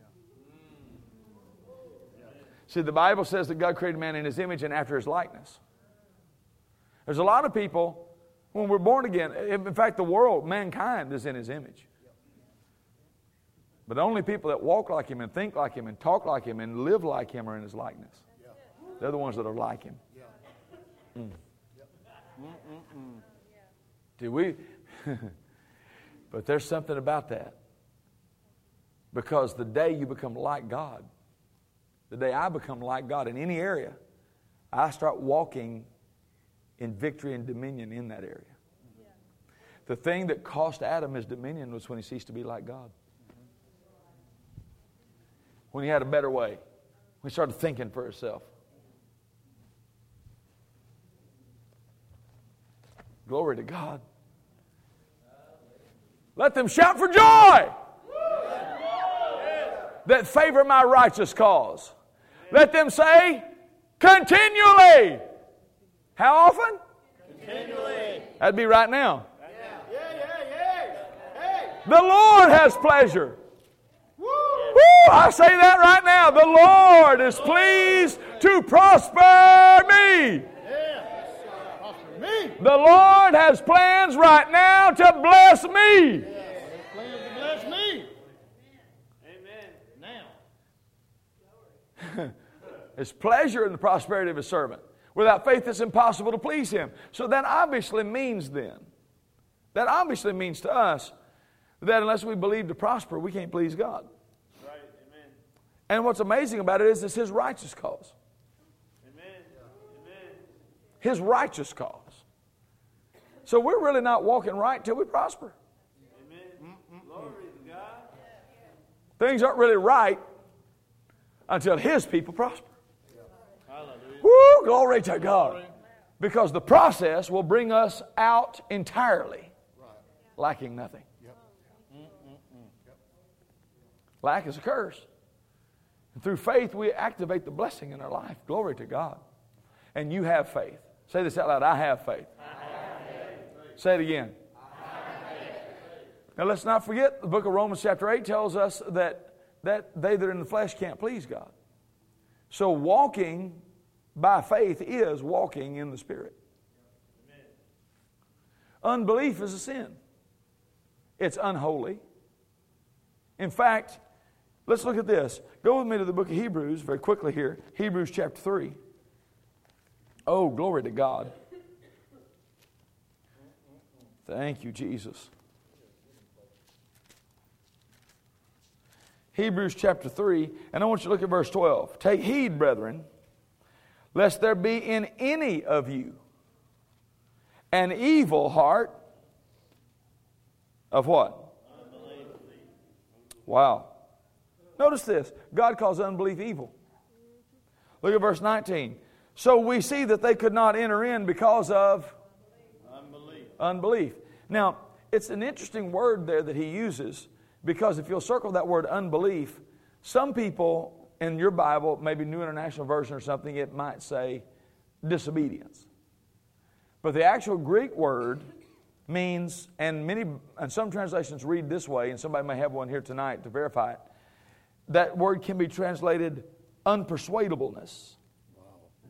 See, the Bible says that God created man in His image and after His likeness. There's a lot of people, when we're born again, in fact, the world, mankind is in His image. But the only people that walk like Him and think like Him and talk like Him and live like Him are in His likeness. They're the ones that are like Him. Mm. Do we? But there's something about that. Because the day you become like God, the day I become like God in any area, I start walking in victory and dominion in that area. The thing that cost Adam his dominion was when he ceased to be like God. When he had a better way. When he started thinking for himself. Glory to God. Let them shout for joy that favor my righteous cause. Let them say, continually. How often? Continually. That'd be right now. Yeah, yeah, yeah. Hey. The Lord has pleasure. Woo. I say that right now. The Lord is pleased to prosper me. Yeah. Prosper me. The Lord has plans right now to bless me. His plans to bless me. Amen. Now. His pleasure in the prosperity of His servant. Without faith, it's impossible to please Him. So that obviously means then, that obviously means to us that unless we believe to prosper, we can't please God. Right. Amen. And what's amazing about it is it's His righteous cause. Amen. Amen. His righteous cause. So we're really not walking right till we prosper. Amen. Glory to God. Things aren't really right until His people prosper. Hallelujah. Woo! Glory to God. Because the process will bring us out entirely, lacking nothing. Lack is a curse. And through faith, we activate the blessing in our life. Glory to God. And you have faith. Say this out loud. I have faith. I have faith. Say it again. I have faith. Now let's not forget, the book of Romans chapter eight tells us that, that they that are in the flesh can't please God. So walking by faith is walking in the Spirit. Amen. Unbelief is a sin. It's unholy. In fact, let's look at this. Go with me to the book of Hebrews very quickly here. Hebrews chapter three. Oh, glory to God. Thank you, Jesus. Hebrews chapter three, and I want you to look at verse twelve. Take heed, brethren, lest there be in any of you an evil heart of what? Unbelief. Wow. Notice this. God calls unbelief evil. Look at verse nineteen. So we see that they could not enter in because of Unbelief. Unbelief. Now, it's an interesting word there that he uses, because if you'll circle that word unbelief, some people in your Bible, maybe New International Version or something, it might say disobedience. But the actual Greek word means, and many, and some translations read this way, and somebody may have one here tonight to verify it, that word can be translated unpersuadableness. Wow.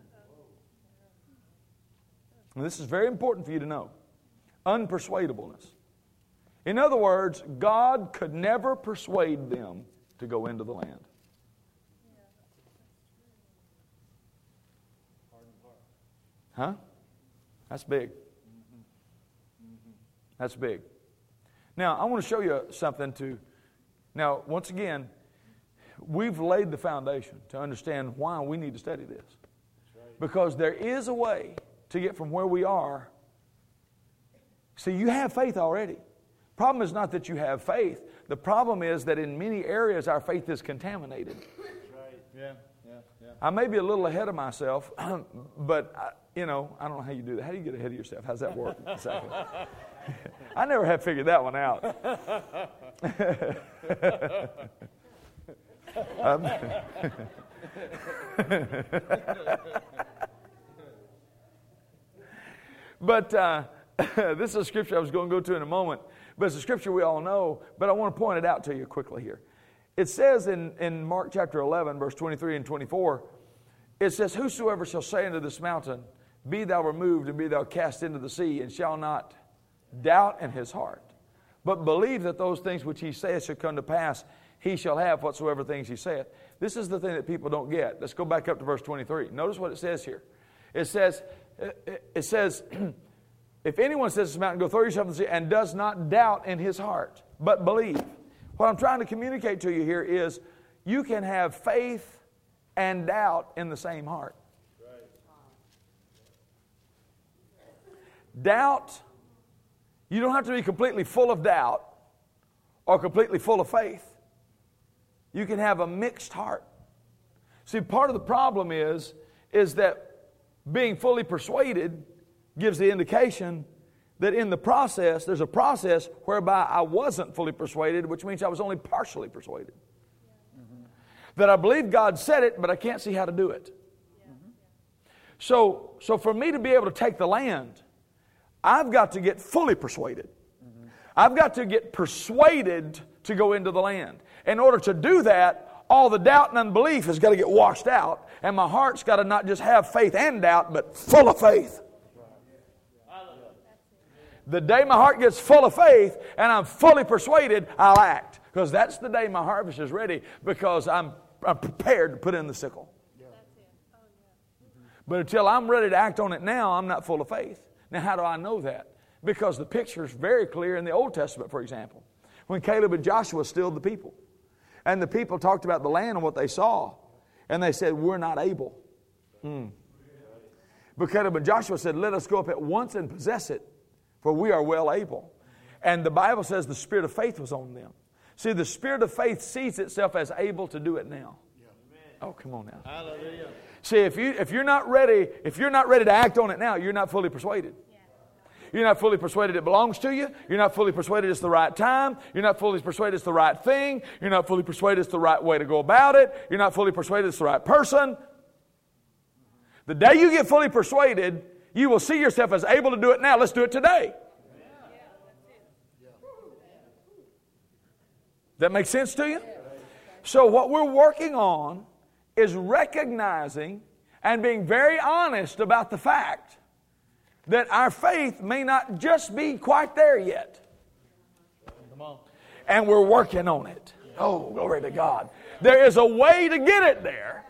And this is very important for you to know. Unpersuadableness. In other words, God could never persuade them to go into the land. Huh? That's big. That's big. Now, I want to show you something to... Now, once again, we've laid the foundation to understand why we need to study this. Because there is a way to get from where we are. See, you have faith already. Problem is not that you have faith. The problem is that in many areas our faith is contaminated. That's right. Yeah, yeah, yeah. I may be a little ahead of myself, but, I, you know, I don't know how you do that. How do you get ahead of yourself? How's that work? Exactly. I never have figured that one out. um, but uh, this is a scripture I was going to go to in a moment. But it's a scripture we all know, but I want to point it out to you quickly here. It says in, in Mark chapter eleven, verse twenty-three and twenty-four, it says, whosoever shall say unto this mountain, be thou removed and be thou cast into the sea, and shall not doubt in his heart, but believe that those things which he saith shall come to pass, he shall have whatsoever things he saith. This is the thing that people don't get. Let's go back up to verse twenty-three. Notice what it says here. It says, it says, if anyone says to this mountain, go throw yourself in the sea, and does not doubt in his heart, but believe. What I'm trying to communicate to you here is you can have faith and doubt in the same heart. Right. Doubt, you don't have to be completely full of doubt or completely full of faith. You can have a mixed heart. See, part of the problem is, is that being fully persuaded gives the indication that in the process, there's a process whereby I wasn't fully persuaded, which means I was only partially persuaded. Mm-hmm. That I believe God said it, but I can't see how to do it. Mm-hmm. So, so for me to be able to take the land, I've got to get fully persuaded. Mm-hmm. I've got to get persuaded to go into the land. In order to do that, all the doubt and unbelief has got to get washed out. And my heart's got to not just have faith and doubt, but full of faith. The day my heart gets full of faith and I'm fully persuaded, I'll act. Because that's the day my harvest is ready, because I'm, I'm prepared to put in the sickle. But until I'm ready to act on it now, I'm not full of faith. Now, how do I know that? Because the picture is very clear in the Old Testament, for example. When Caleb and Joshua stilled the people. And the people talked about the land and what they saw. And they said, we're not able. Mm. But Caleb and Joshua said, let us go up at once and possess it, for we are well able. And the Bible says the spirit of faith was on them. See, the spirit of faith sees itself as able to do it now. Oh, come on now. Hallelujah. See, if you if you're not ready, if you're not ready to act on it now, you're not fully persuaded. You're not fully persuaded it belongs to you. You're not fully persuaded it's the right time. You're not fully persuaded it's the right thing. You're not fully persuaded it's the right way to go about it. You're not fully persuaded it's the right person. The day you get fully persuaded, you will see yourself as able to do it now. Let's do it today. That makes sense to you? So what we're working on is recognizing and being very honest about the fact that our faith may not just be quite there yet. And we're working on it. Oh, glory to God. There is a way to get it there.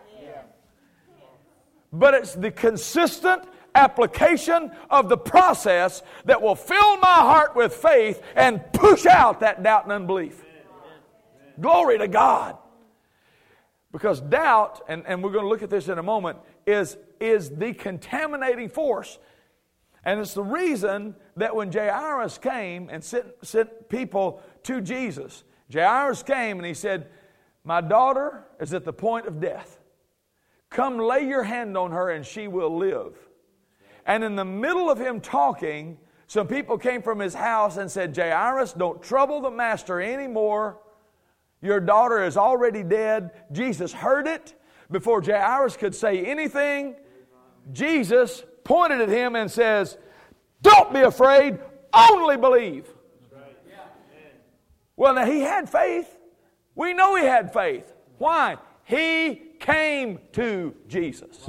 But it's the consistent application of the process that will fill my heart with faith and push out that doubt and unbelief. Glory to God. Because doubt, and, and we're going to look at this in a moment, is, is the contaminating force. And it's the reason that when Jairus came and sent, sent people to Jesus, Jairus came and he said, my daughter is at the point of death. Come lay your hand on her and she will live. And in the middle of him talking, some people came from his house and said, Jairus, don't trouble the master anymore. Your daughter is already dead. Jesus heard it. Before Jairus could say anything, Jesus pointed at him and says, don't be afraid, only believe. Well, now he had faith. We know he had faith. Why? He came to Jesus.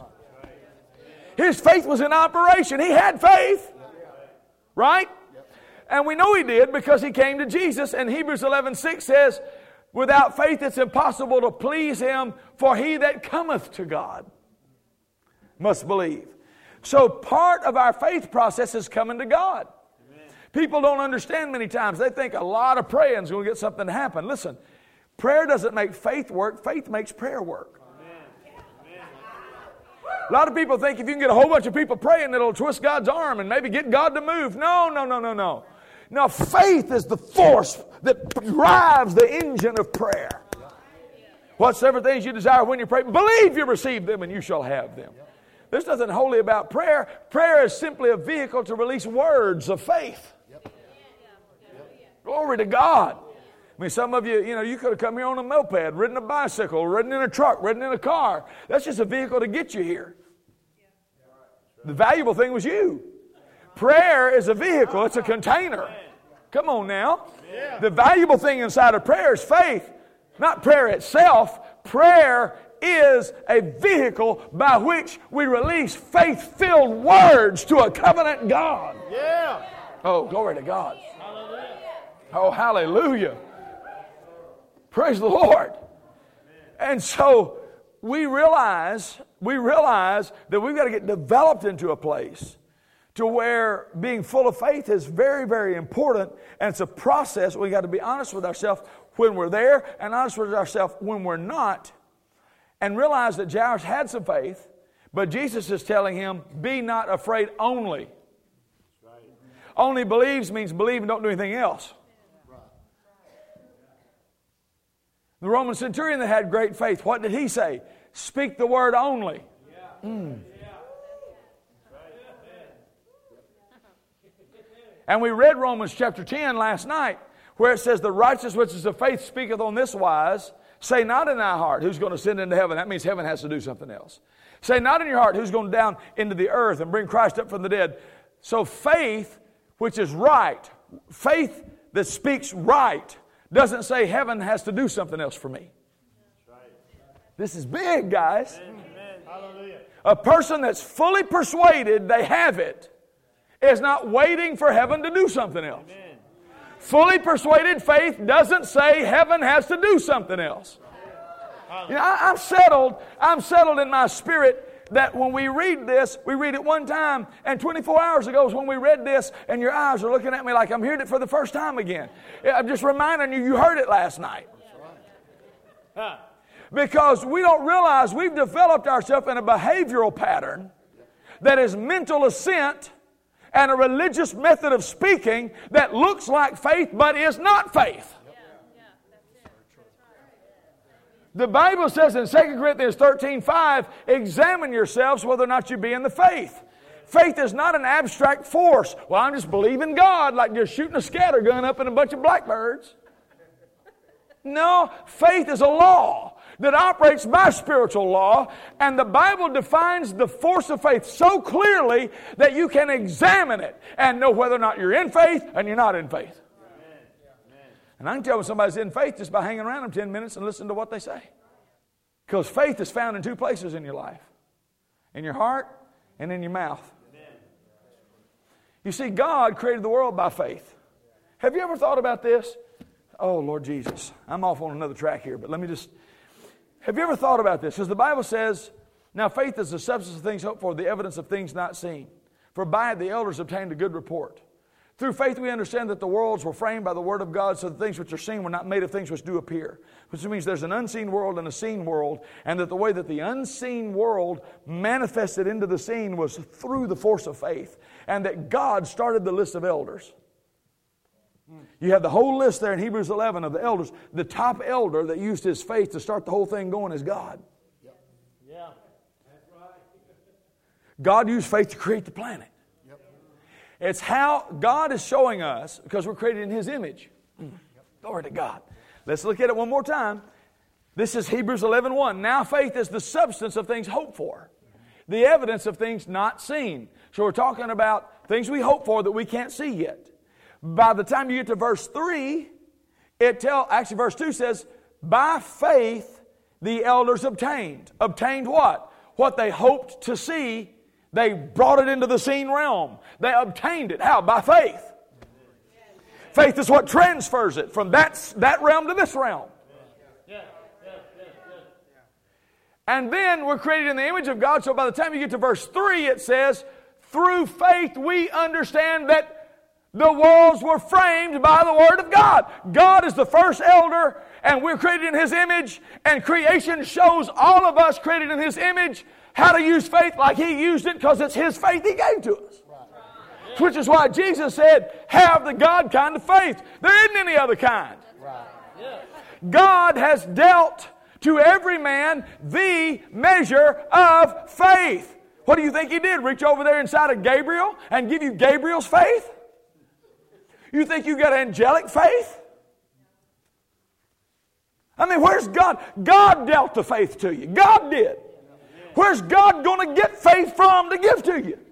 His faith was in operation. He had faith. Right? And we know he did because he came to Jesus. And Hebrews eleven six says, without faith it's impossible to please him, for he that cometh to God must believe. So part of our faith process is coming to God. Amen. People don't understand many times. They think a lot of praying is going to get something to happen. Listen, prayer doesn't make faith work. Faith makes prayer work. Amen. Amen. A lot of people think if you can get a whole bunch of people praying, it'll twist God's arm and maybe get God to move. No, no, no, no, no. Now, faith is the force that drives the engine of prayer. Whatsoever things you desire when you pray, believe you receive them and you shall have them. There's nothing holy about prayer. Prayer is simply a vehicle to release words of faith. Glory to God. I mean, some of you, you know, you could have come here on a moped, ridden a bicycle, ridden in a truck, ridden in a car. That's just a vehicle to get you here. The valuable thing was you. Prayer is a vehicle. It's a container. Come on now. The valuable thing inside of prayer is faith, not prayer itself. Prayer is a vehicle by which we release faith-filled words to a covenant God. Yeah. Oh, glory to God. Oh, hallelujah. Praise the Lord. And so we realize, we realize that we've got to get developed into a place to where being full of faith is very, very important. And it's a process. We've got to be honest with ourselves when we're there and honest with ourselves when we're not. And realize that Jairus had some faith, but Jesus is telling him, be not afraid only. Right. Only believes means believe and don't do anything else. Right. The Roman centurion that had great faith, what did he say? Speak the word only. Yeah. Mm. Yeah. And we read Romans chapter ten last night, where it says, the righteous which is of faith speaketh on this wise, say not in thy heart, who's going to ascend into heaven? That means heaven has to do something else. Say not in your heart, who's going down into the earth and bring Christ up from the dead. So faith, which is right, faith that speaks right, doesn't say heaven has to do something else for me. This is big, guys. Hallelujah. A person that's fully persuaded they have it is not waiting for heaven to do something else. Amen. Fully persuaded faith doesn't say heaven has to do something else. You know, I, I'm settled. I'm settled in my spirit that when we read this, we read it one time, and twenty-four hours ago is when we read this, and your eyes are looking at me like I'm hearing it for the first time again. I'm just reminding you, you heard it last night. Huh. Because we don't realize we've developed ourselves in a behavioral pattern that is mental assent and a religious method of speaking that looks like faith but is not faith. The Bible says in Second Corinthians thirteen five, examine yourselves whether or not you be in the faith. Faith is not an abstract force. Well, I'm just believing God like just shooting a scatter gun up in a bunch of blackbirds. No, faith is a law that operates by spiritual law, and the Bible defines the force of faith so clearly that you can examine it and know whether or not you're in faith and you're not in faith. And I can tell when somebody's in faith just by hanging around them ten minutes and listening to what they say. Because faith is found in two places in your life. In your heart and in your mouth. You see, God created the world by faith. Have you ever thought about this? Oh, Lord Jesus. I'm off on another track here, but let me just... Have you ever thought about this? Because the Bible says, now faith is the substance of things hoped for, the evidence of things not seen. For by it the elders obtained a good report. Through faith we understand that the worlds were framed by the word of God, so the things which are seen were not made of things which do appear. Which means there's an unseen world and a seen world, and that the way that the unseen world manifested into the seen was through the force of faith, and that God started the list of elders. You have the whole list there in Hebrews eleven of the elders. The top elder that used his faith to start the whole thing going is God. Yep. Yeah. That's right. God used faith to create the planet. Yep. It's how God is showing us, because we're created in His image. Mm. Yep. Glory to God. Let's look at it one more time. This is Hebrews eleven one. Now faith is the substance of things hoped for, the evidence of things not seen. So we're talking about things we hope for that we can't see yet. By the time you get to verse three, it tell actually verse two says, by faith the elders obtained. Obtained what? What they hoped to see, they brought it into the seen realm. They obtained it. How? By faith. Faith is what transfers it from that, that realm to this realm. And then we're created in the image of God, so by the time you get to verse three, it says, through faith we understand that the worlds were framed by the Word of God. God is the first elder, and we're created in His image, and creation shows all of us created in His image how to use faith like He used it, because it's His faith He gave to us. Right. Which is why Jesus said, have the God kind of faith. There isn't any other kind. Right. Yeah. God has dealt to every man the measure of faith. What do you think He did? Reach over there inside of Gabriel and give you Gabriel's faith? You think you got angelic faith? I mean, where's God? God dealt the faith to you. God did. Where's God going to get faith from to give to you?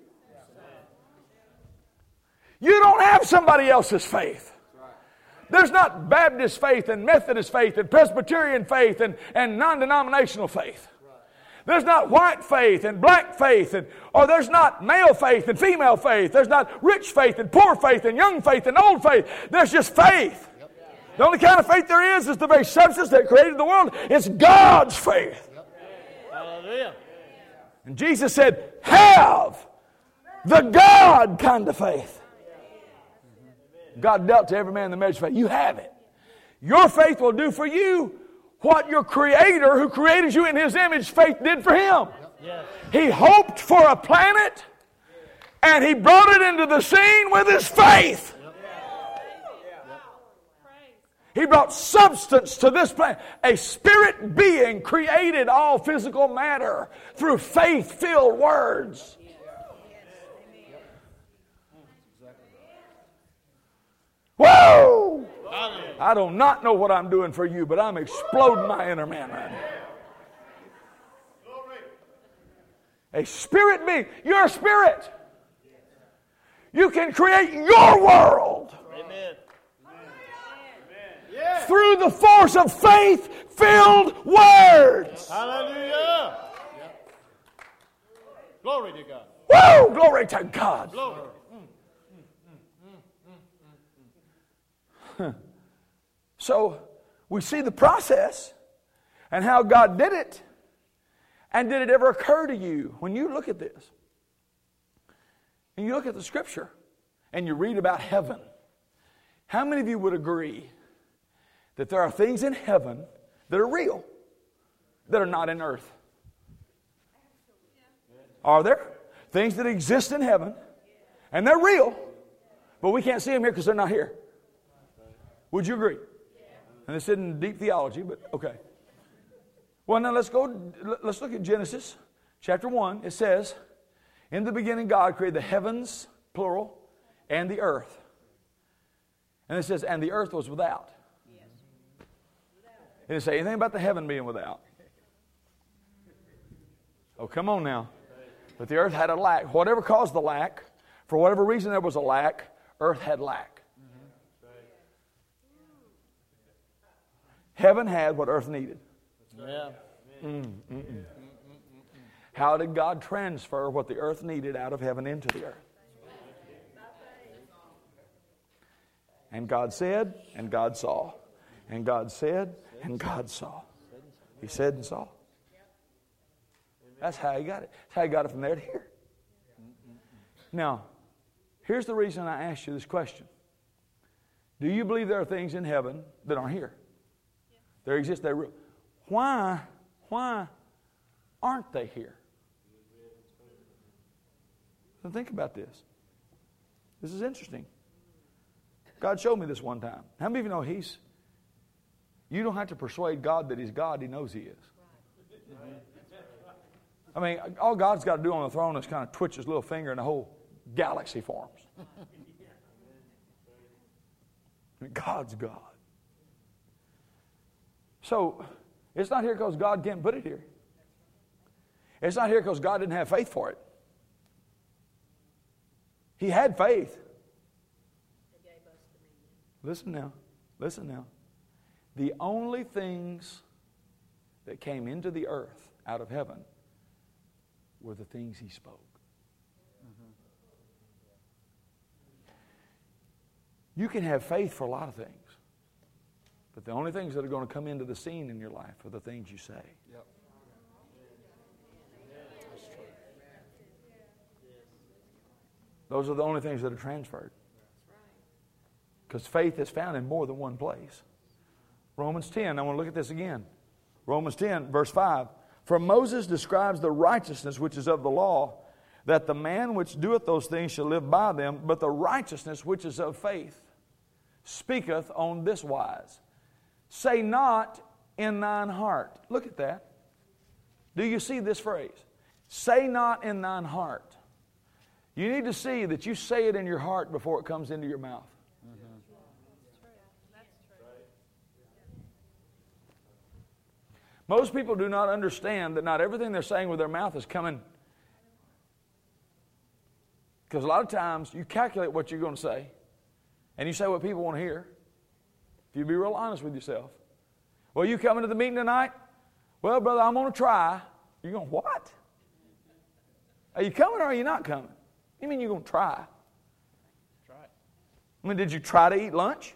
You don't have somebody else's faith. There's not Baptist faith and Methodist faith and Presbyterian faith and, and non-denominational faith. There's not white faith and black faith, and, or there's not male faith and female faith. There's not rich faith and poor faith and young faith and old faith. There's just faith. Yep. The only kind of faith there is is the very substance that created the world. It's God's faith. Yep. Hallelujah. And Jesus said, have the God kind of faith. God dealt to every man the measure of faith. You have it. Your faith will do for you what your Creator, who created you in His image, faith did for Him. Yes. He hoped for a planet, and He brought it into the scene with His faith. He brought substance to this planet. A spirit being created all physical matter through faith-filled words. Whoa! I do not know what I'm doing for you, but I'm exploding my inner man right now. A spirit being. You're a spirit. You can create your world. Amen. Through the force of faith filled words. Hallelujah. Glory to God. Woo! Glory to God. Glory. So we see the process and how God did it. And did it ever occur to you when you look at this and you look at the Scripture and you read about heaven, how many of you would agree that there are things in heaven that are real that are not in earth? Are there? Things that exist in heaven and they're real, but we can't see them here because they're not here. Would you agree? And this isn't deep theology, but okay. Well, now let's go, let's look at Genesis chapter one. It says, in the beginning God created the heavens, plural, and the earth. And it says, and the earth was without. It didn't say anything about the heaven being without. Oh, come on now. But the earth had a lack. Whatever caused the lack, for whatever reason there was a lack, earth had lack. Heaven had what earth needed. Yeah. Mm, mm, mm. How did God transfer what the earth needed out of heaven into the earth? And God said, and God saw. And God said, and God saw. He said and saw. That's how he got it. That's how he got it from there to here. Now, here's the reason I asked you this question. Do you believe there are things in heaven that aren't here? There exist, they're real. Why, why aren't they here? So think about this. This is interesting. God showed me this one time. How many of you know He's, you don't have to persuade God that He's God. He knows He is. I mean, all God's got to do on the throne is kind of twitch His little finger and the whole galaxy forms. I mean, God's God. So, it's not here because God can't put it here. It's not here because God didn't have faith for it. He had faith. Listen now. Listen now. The only things that came into the earth out of heaven were the things He spoke. Mm-hmm. You can have faith for a lot of things. But the only things that are going to come into the scene in your life are the things you say. Yep. That's true. Those are the only things that are transferred. Because faith is found in more than one place. Romans ten, I want to look at this again. Romans ten, verse five. For Moses describes the righteousness which is of the law, that the man which doeth those things shall live by them, but the righteousness which is of faith speaketh on this wise. Say not in thine heart. Look at that. Do you see this phrase? Say not in thine heart. You need to see that you say it in your heart before it comes into your mouth. Mm-hmm. Most people do not understand that not everything they're saying with their mouth is coming. Because a lot of times you calculate what you're going to say and you say what people want to hear. If you be real honest with yourself. Well, you coming to the meeting tonight? Well, brother, I'm going to try. You're going, what? Are you coming or are you not coming? You mean you're going to try? Try it. I mean, did you try to eat lunch?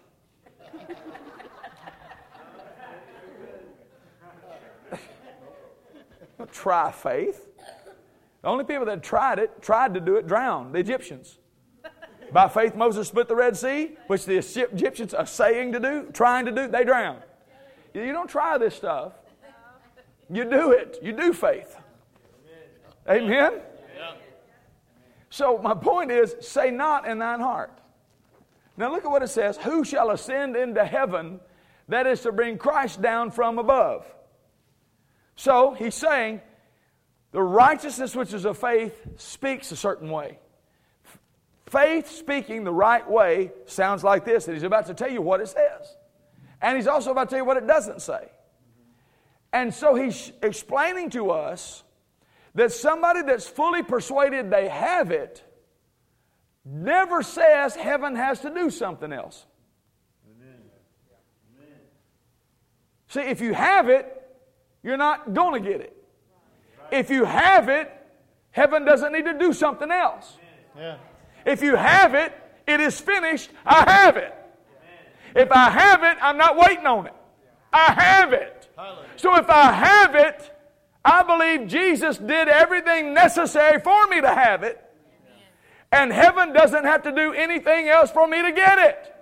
Try faith. The only people that tried it, tried to do it, drowned. The Egyptians. By faith, Moses split the Red Sea, which the Egyptians are saying to do, trying to do, they drowned. You don't try this stuff. You do it. You do faith. Amen? Amen? Yeah. So my point is, say not in thine heart. Now look at what it says. Who shall ascend into heaven? That is to bring Christ down from above. So he's saying, the righteousness which is of faith speaks a certain way. Faith speaking the right way sounds like this. And he's about to tell you what it says. And he's also about to tell you what it doesn't say. And so he's explaining to us that somebody that's fully persuaded they have it never says heaven has to do something else. Amen. See, if you have it, you're not going to get it. If you have it, heaven doesn't need to do something else. Yeah. If you have it, it is finished. I have it. If I have it, I'm not waiting on it. I have it. So if I have it, I believe Jesus did everything necessary for me to have it. And heaven doesn't have to do anything else for me to get it.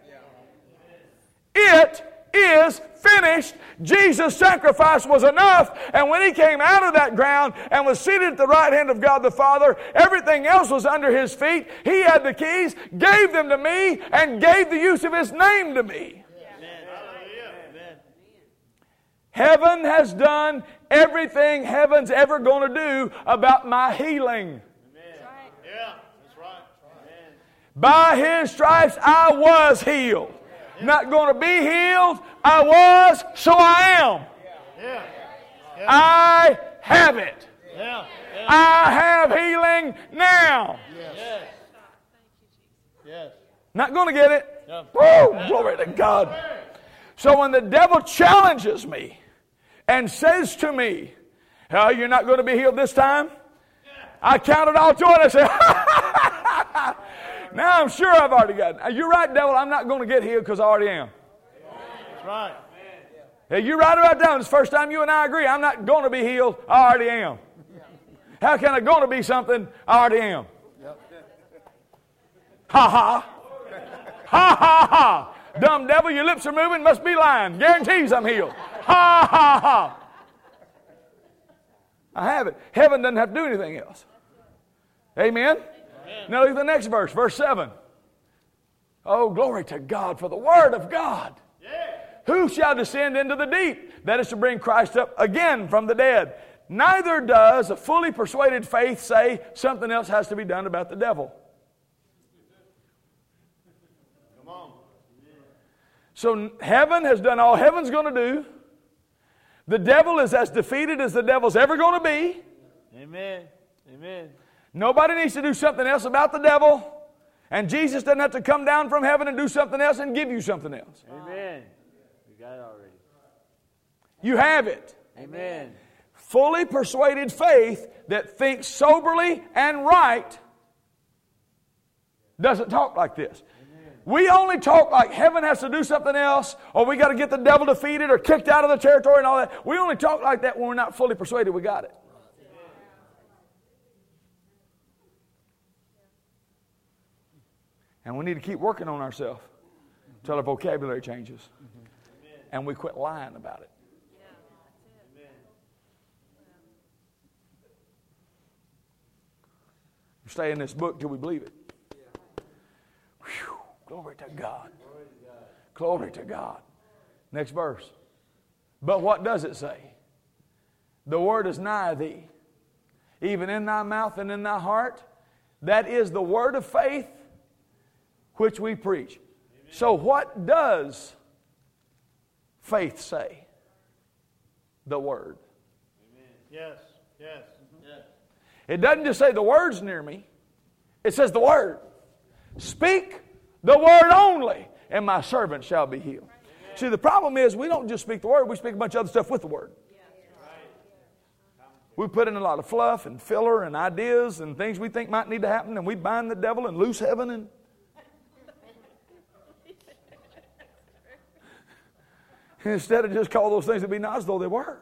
It is finished. Jesus' sacrifice was enough. And when He came out of that ground and was seated at the right hand of God the Father, everything else was under His feet. He had the keys, gave them to me, and gave the use of His name to me. Amen. Heaven has done everything heaven's ever going to do about my healing. Yeah, that's right. Amen. By His stripes I was healed. Not going to be healed. I was, so I am. Yeah. Yeah. I have it. Yeah. Yeah. I have healing now. Yes. Yes. Not going to get it. Yeah. Woo! Glory to God. So when the devil challenges me and says to me, oh, you're not going to be healed this time? I count it all to it. I say, now I'm sure I've already got it. You're right, devil. I'm not going to get healed because I already am. That's right. Yeah, you're right about that. It's the first time you and I agree. I'm not going to be healed. I already am. How can I going to be something? I already am. Ha ha. Ha ha ha. Dumb devil, your lips are moving. Must be lying. Guarantees I'm healed. Ha ha ha. I have it. Heaven doesn't have to do anything else. Amen? Amen. Now look at the next verse, verse seven. Oh, glory to God for the Word of God. Yeah. Who shall descend into the deep? That is to bring Christ up again from the dead. Neither does a fully persuaded faith say something else has to be done about the devil. Come on. So heaven has done all heaven's going to do. The devil is as defeated as the devil's ever going to be. Amen. Amen. Nobody needs to do something else about the devil. And Jesus doesn't have to come down from heaven and do something else and give you something else. Amen. We got it already. You have it. Amen. Fully persuaded faith that thinks soberly and right doesn't talk like this. We only talk like heaven has to do something else, or we got to get the devil defeated or kicked out of the territory and all that. We only talk like that when we're not fully persuaded we got it. And we need to keep working on ourselves until our vocabulary changes. And we quit lying about it. We stay in this book till we believe it. Whew, glory to God. Glory to God. Next verse. But what does it say? The word is nigh thee, even in thy mouth and in thy heart. That is the word of faith which we preach. Amen. So what does faith say? The word. Amen. Yes, yes, yes. It doesn't just say the word's near me. It says the word. Speak the word only, and my servant shall be healed. Amen. See, the problem is we don't just speak the word, we speak a bunch of other stuff with the word. We put in a lot of fluff and filler and ideas and things we think might need to happen, and we bind the devil and loose heaven and instead of just call those things to be not as though they were.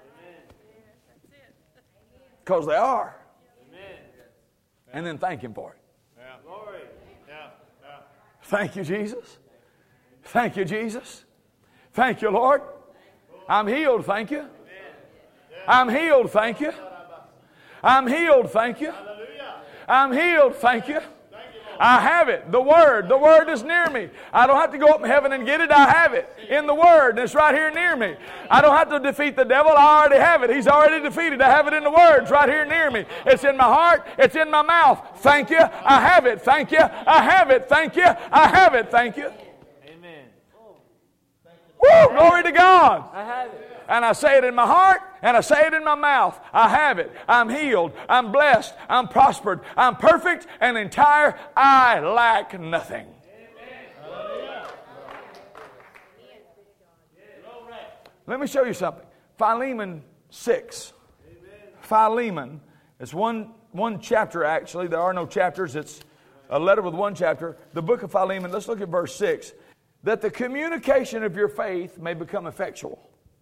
Because they are. Amen. And then thank Him for it. Yeah. Glory. Yeah. Yeah. Thank you, Jesus. Thank you, Jesus. Thank you, Lord. I'm healed, thank you. I'm healed, thank you. I'm healed, thank you. I'm healed, thank you. I have it. The Word. The Word is near me. I don't have to go up in heaven and get it. I have it in the Word. And it's right here near me. I don't have to defeat the devil. I already have it. He's already defeated. I have it in the Word. It's right here near me. It's in my heart. It's in my mouth. Thank you. I have it. Thank you. I have it. Thank you. I have it. Thank you. Amen. Woo! Glory to God. I have it. And I say it in my heart, and I say it in my mouth. I have it. I'm healed. I'm blessed. I'm prospered. I'm perfect and entire. I lack nothing. Let me show you something. Philemon six. Amen. Philemon. It's one, one chapter actually. There are no chapters. It's a letter with one chapter. The book of Philemon. Let's look at verse six. That the communication of your faith may become effectual.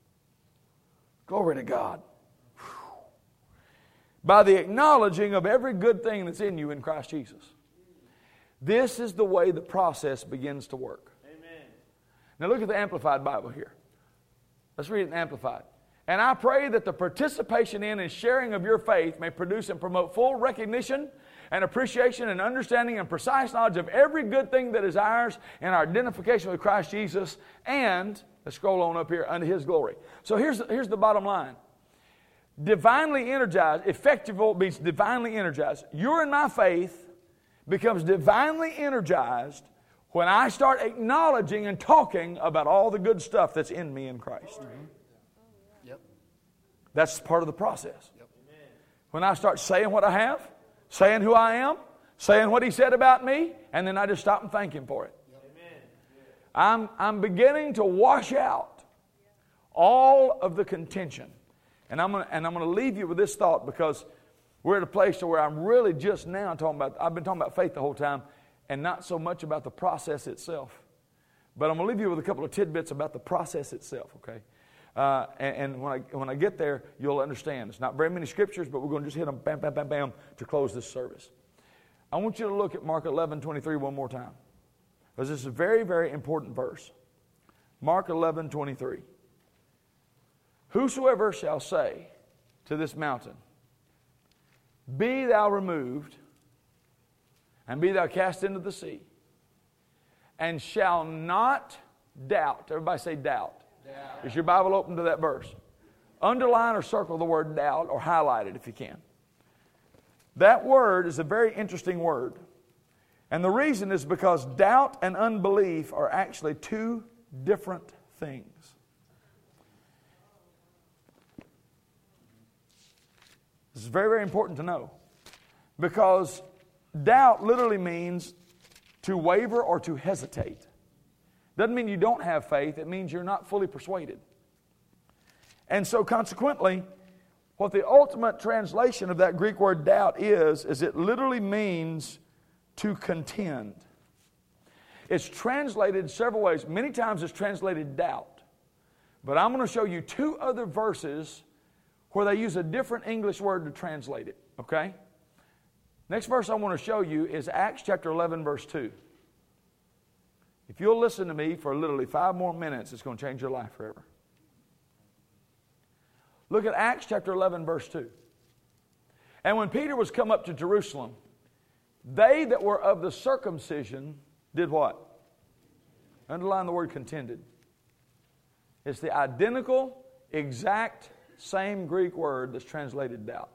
Glory to God. Whew. By the acknowledging of every good thing that's in you in Christ Jesus. This is the way the process begins to work. Amen. Now look at the Amplified Bible here. Let's read it in Amplified. And I pray that the participation in and sharing of your faith may produce and promote full recognition and appreciation and understanding and precise knowledge of every good thing that is ours in our identification with Christ Jesus and, let's scroll on up here, unto His glory. So here's, here's the bottom line. Divinely energized, effectual means divinely energized. Your and my faith becomes divinely energized when I start acknowledging and talking about all the good stuff that's in me in Christ. Yep. That's part of the process. Yep. When I start saying what I have, saying who I am, saying what He said about me, and then I just stop and thank Him for it. Amen. I'm, I'm beginning to wash out all of the contention. And I'm gonna, and I'm going to leave you with this thought because we're at a place to where I'm really just now talking about, I've been talking about faith the whole time and not so much about the process itself. But I'm going to leave you with a couple of tidbits about the process itself, okay? Uh, and and when, I, when I get there, you'll understand. It's not very many scriptures, but we're going to just hit them bam, bam, bam, bam to close this service. I want you to look at Mark eleven twenty-three one more time. Because this is a very, very important verse. Mark eleven twenty-three. Whosoever shall say to this mountain, be thou removed, and be thou cast into the sea, and shall not doubt. Everybody say doubt. Doubt. Is your Bible open to that verse? Underline or circle the word doubt or highlight it if you can. That word is a very interesting word. And the reason is because doubt and unbelief are actually two different things. This is very, very important to know. Because doubt literally means to waver or to hesitate. Doesn't mean you don't have faith. It means you're not fully persuaded. And so consequently, what the ultimate translation of that Greek word doubt is, is it literally means to contend. It's translated several ways. Many times it's translated doubt. But I'm going to show you two other verses where they use a different English word to translate it. Okay? Next verse I want to show you is Acts chapter eleven, verse two. If you'll listen to me for literally five more minutes, it's going to change your life forever. Look at Acts chapter eleven, verse two. And when Peter was come up to Jerusalem, they that were of the circumcision did what? Underline the word contended. It's the identical, exact, same Greek word that's translated doubt.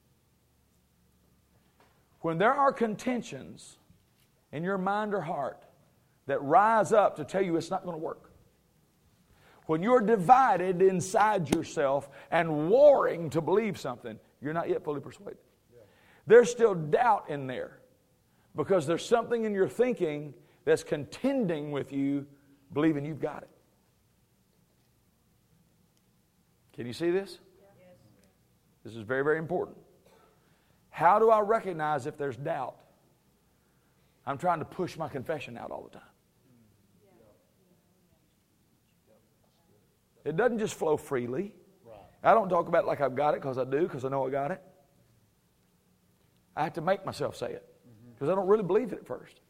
When there are contentions in your mind or heart that rise up to tell you it's not going to work, when you're divided inside yourself and warring to believe something, you're not yet fully persuaded. Yeah. There's still doubt in there because there's something in your thinking that's contending with you believing you've got it. Can you see this? Yes. This is very, very important. How do I recognize if there's doubt? I'm trying to push my confession out all the time. It doesn't just flow freely. I don't talk about it like I've got it because I do, because I know I got it. I have to make myself say it because I don't really believe it at first.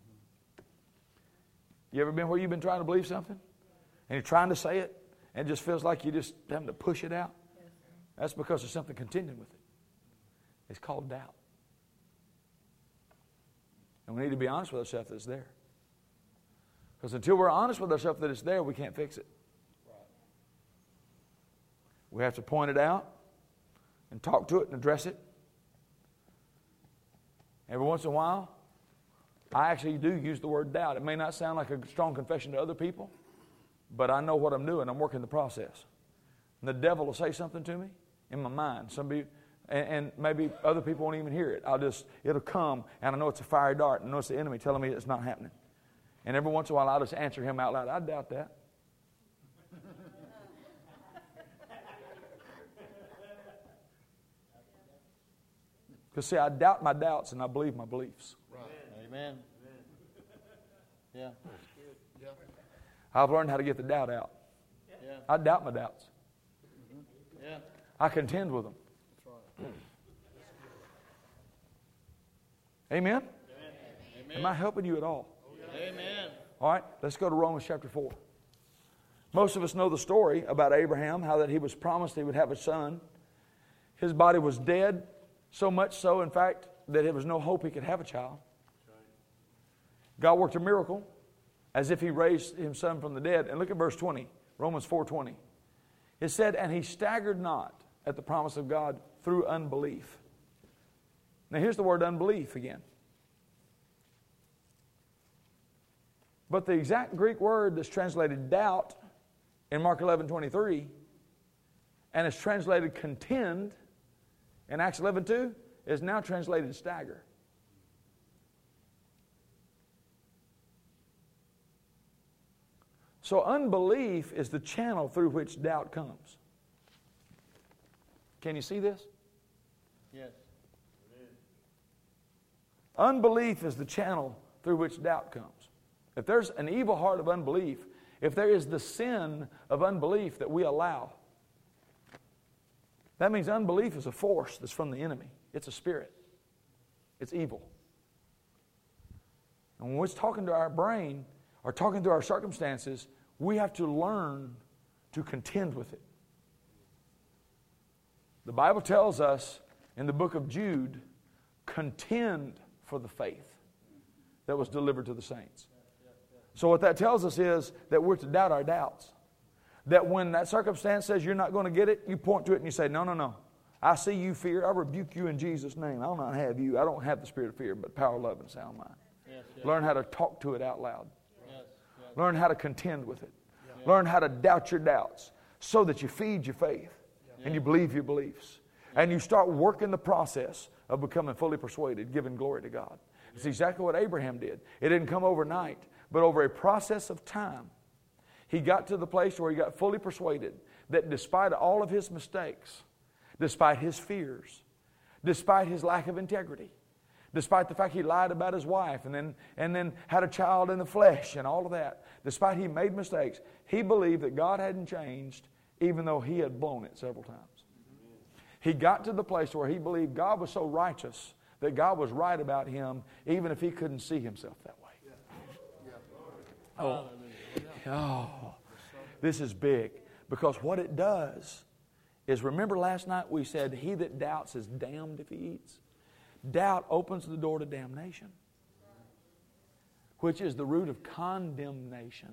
You ever been where you've been trying to believe something and you're trying to say it and it just feels like you're just having to push it out? That's because there's something contending with it. It's called doubt. And we need to be honest with ourselves that it's there. Because until we're honest with ourselves that it's there, we can't fix it. We have to point it out and talk to it and address it. Every once in a while, I actually do use the word doubt. It may not sound like a strong confession to other people, but I know what I'm doing. I'm working the process. And the devil will say something to me in my mind. Somebody, and, and maybe other people won't even hear it. I'll just, it'll come, and I know it's a fiery dart, and I know it's the enemy telling me it's not happening. And every once in a while, I'll just answer him out loud. I doubt that. Because see, I doubt my doubts and I believe my beliefs. Right. Amen. Yeah. Yeah. I've learned how to get the doubt out. Yeah. I doubt my doubts. Yeah. I contend with them. That's right. Amen? Amen. Am I helping you at all? Amen. All right, let's go to Romans chapter four. Most of us know the story about Abraham, how that he was promised he would have a son. His body was dead, so much so, in fact, that there was no hope he could have a child. God worked a miracle as if he raised his son from the dead. And look at verse twenty, Romans four twenty. It said, and he staggered not at the promise of God through unbelief. Now here's the word unbelief again. But the exact Greek word that's translated doubt in Mark eleven twenty-three and is translated contend in Acts eleven two is now translated stagger. So unbelief is the channel through which doubt comes. Can you see this? Yes. Unbelief is the channel through which doubt comes. If there's an evil heart of unbelief, if there is the sin of unbelief that we allow, that means unbelief is a force that's from the enemy. It's a spirit. It's evil. And when we're talking to our brain or talking to our circumstances, we have to learn to contend with it. The Bible tells us in the book of Jude, contend for the faith that was delivered to the saints. So what that tells us is that we're to doubt our doubts. That when that circumstance says you're not going to get it, you point to it and you say, no, no, no. I see you, fear. I rebuke you in Jesus' name. I'll not have you. I don't have the spirit of fear, but power, love, and sound mind. Yes, yes. Learn how to talk to it out loud. Yes, yes. Learn how to contend with it. Learn how to doubt your doubts so that you feed your faith and you believe your beliefs. And you start working the process of becoming fully persuaded, giving glory to God. It's exactly what Abraham did. It didn't come overnight, but over a process of time, he got to the place where he got fully persuaded that despite all of his mistakes, despite his fears, despite his lack of integrity, despite the fact he lied about his wife and then, and then had a child in the flesh and all of that, despite he made mistakes, he believed that God hadn't changed even though he had blown it several times. He got to the place where he believed God was so righteous that God was right about him even if he couldn't see himself that way. Oh, oh, this is big because what it does is, remember last night we said he that doubts is damned if he eats. Doubt opens the door to damnation, which is the root of condemnation.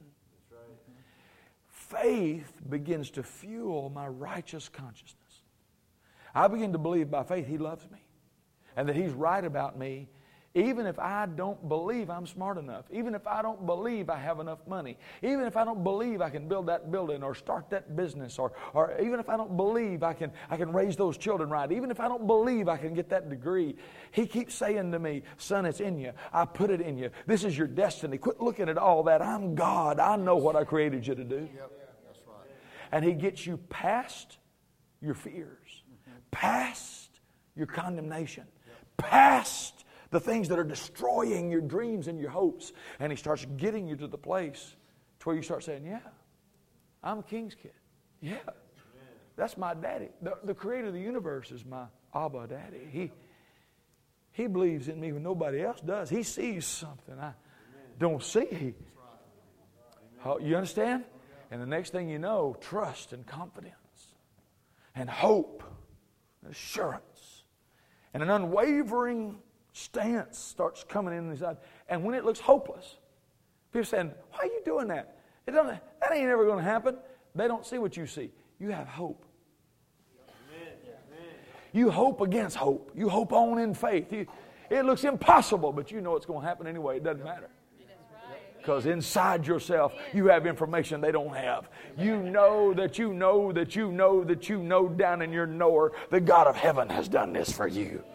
Faith begins to fuel my righteous consciousness. I begin to believe by faith he loves me and that he's right about me, even if I don't believe I'm smart enough, even if I don't believe I have enough money, even if I don't believe I can build that building or start that business, or, or even if I don't believe I can, I can raise those children right, even if I don't believe I can get that degree. He keeps saying to me, son, it's in you. I put it in you. This is your destiny. Quit looking at all that. I'm God. I know what I created you to do. Yep, that's right. And he gets you past your fears, past your condemnation, past the things that are destroying your dreams and your hopes. And he starts getting you to the place to where you start saying, yeah, I'm a king's kid. Yeah, that's my daddy. The, the creator of the universe is my Abba daddy. He, he believes in me when nobody else does. He sees something I don't see. Oh, you understand? And the next thing you know, trust and confidence and hope and assurance and an unwavering stance starts coming in inside. And when it looks hopeless, people saying, why are you doing that? It doesn't, that ain't ever going to happen. They don't see what you see. You have hope. Amen. You hope against hope. You hope on in faith. You, it looks impossible, but you know it's going to happen anyway. It doesn't matter. Because inside yourself, you have information they don't have. You know that you know that you know that you know down in your knower, the God of heaven has done this for you.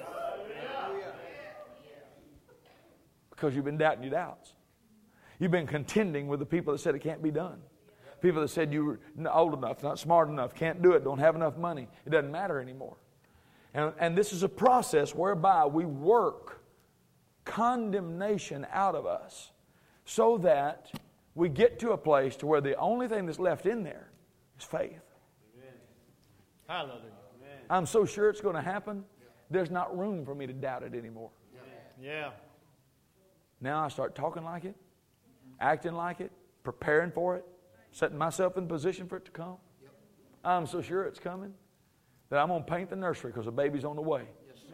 Because you've been doubting your doubts. You've been contending with the people that said it can't be done. People that said you were old enough, not smart enough, can't do it, don't have enough money. It doesn't matter anymore. And, and this is a process whereby we work condemnation out of us so that we get to a place to where the only thing that's left in there is faith. Amen. Hallelujah. Amen. I'm so sure it's going to happen, there's not room for me to doubt it anymore. Yeah. Now I start talking like it, acting like it, preparing for it, setting myself in position for it to come. I'm so sure it's coming that I'm going to paint the nursery because the baby's on the way.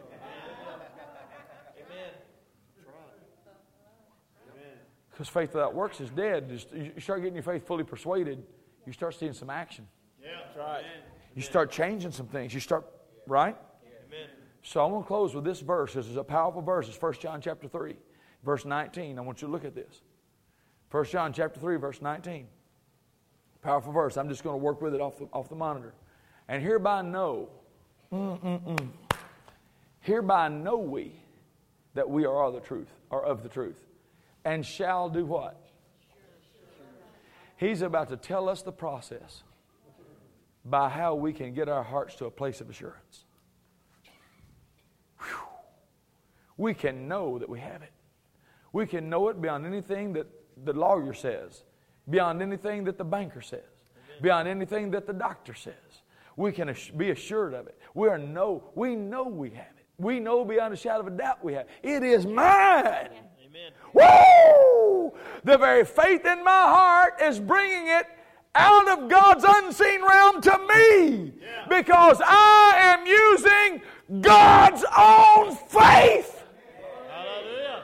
Because faith without works is dead. Just, you start getting your faith fully persuaded, you start seeing some action. Yeah, that's right. You start changing some things. You start, right? Amen. So I'm going to close with this verse. This is a powerful verse. It's First John chapter three, verse nineteen. I want you to look at this. First John chapter three, verse nineteen. Powerful verse. I'm just going to work with it off the, off the monitor. And hereby know, mm-mm-mm, hereby know we that we are of the truth, or of the truth. And shall do what? He's about to tell us the process by how we can get our hearts to a place of assurance. Whew. We can know that we have it. We can know it beyond anything that the lawyer says, beyond anything that the banker says, beyond anything that the doctor says. We can be assured of it. We are know, we know we have it. We know beyond a shadow of a doubt we have it. It is mine. Amen. Woo! The very faith in my heart is bringing it out of God's unseen realm to me. Yeah. Because I am using God's own faith. Hallelujah.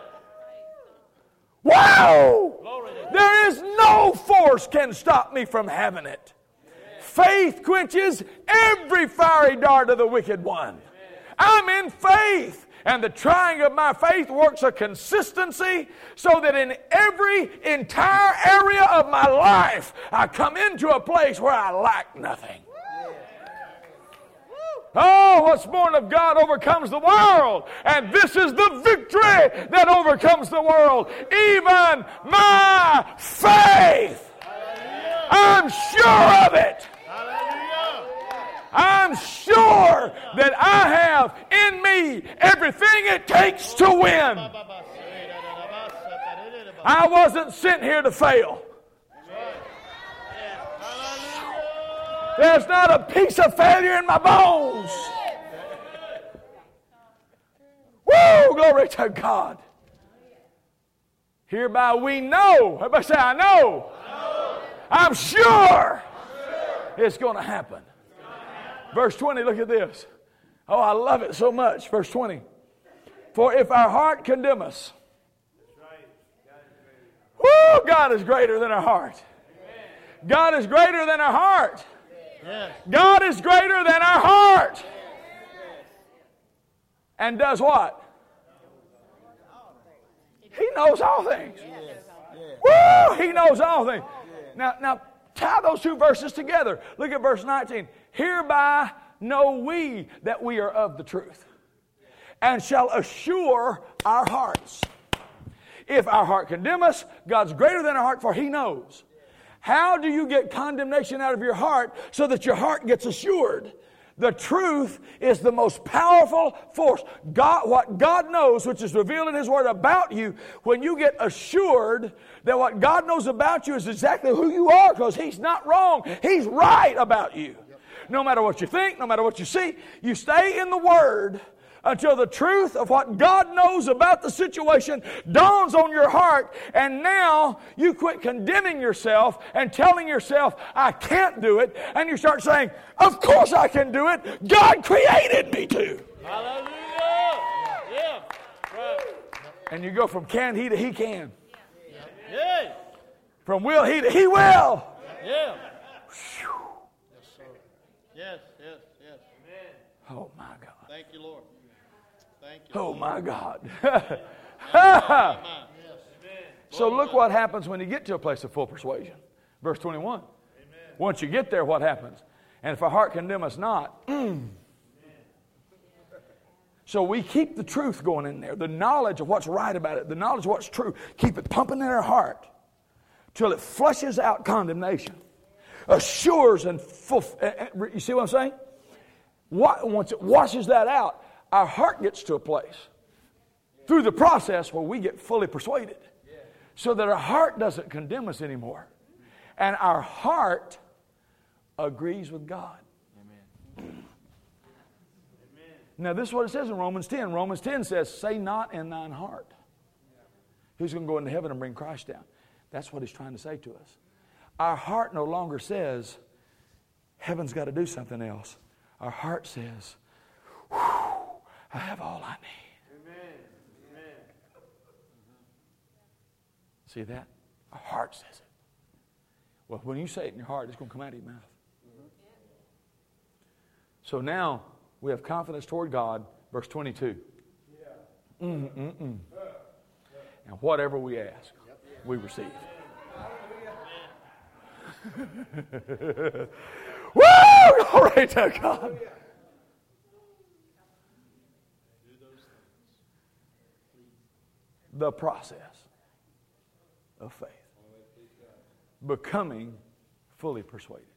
Wow! Glory to God. There is no force can stop me from having it. Faith quenches every fiery dart of the wicked one. I'm in faith. And the trying of my faith works a consistency so that in every entire area of my life, I come into a place where I lack nothing. Oh, what's born of God overcomes the world. And this is the victory that overcomes the world. Even my faith. I'm sure of it. I'm sure that I have in me everything it takes to win. I wasn't sent here to fail. There's not a piece of failure in my bones. Woo! Glory to God. Hereby we know. Everybody say, I know. I'm sure it's going to happen. Verse twenty, look at this. Oh, I love it so much. Verse twenty. For if our heart condemn us, woo, God is greater than our heart. God is greater than our heart. God is greater than our heart. And does what? He knows all things. Woo, He knows all things. Now, now tie those two verses together. Look at verse nineteen. Hereby know we that we are of the truth, and shall assure our hearts. If our heart condemn us, God's greater than our heart, for He knows. How do you get condemnation out of your heart so that your heart gets assured? The truth is the most powerful force. God, what God knows, which is revealed in His Word about you, when you get assured that what God knows about you is exactly who you are, because He's not wrong. He's right about you. No matter what you think, no matter what you see, you stay in the Word until the truth of what God knows about the situation dawns on your heart, and now you quit condemning yourself and telling yourself, I can't do it, and you start saying, of course I can do it. God created me to. Hallelujah. Yeah. Right. And you go from can he to he can. Yeah. From will he to he will. Yeah. Yes, yes, yes. Amen. Oh my God. Thank you, Lord. Thank you. Oh Lord. my God. Amen. So look what happens when you get to a place of full persuasion. Verse twenty-one. Amen. Once you get there, what happens? And if our heart condemn us not. Mm. So we keep the truth going in there. The knowledge of what's right about it. The knowledge of what's true. Keep it pumping in our heart. Till it flushes out condemnation. Assures and full, you see what I'm saying? once it washes that out, our heart gets to a place through the process where we get fully persuaded so that our heart doesn't condemn us anymore. And our heart agrees with God. Amen. Now, this is what it says in Romans ten. Romans ten says, say not in thine heart, who's going to go into heaven and bring Christ down? That's what he's trying to say to us. Our heart no longer says, heaven's got to do something else. Our heart says, whew, I have all I need. Amen. Amen. See that? Our heart says it. Well, when you say it in your heart, it's going to come out of your mouth. Mm-hmm. So now we have confidence toward God. Verse twenty-two. Yeah. Mm, mm, mm. And whatever we ask, we receive. Woo! Glory to God. The process of faith. Becoming fully persuaded.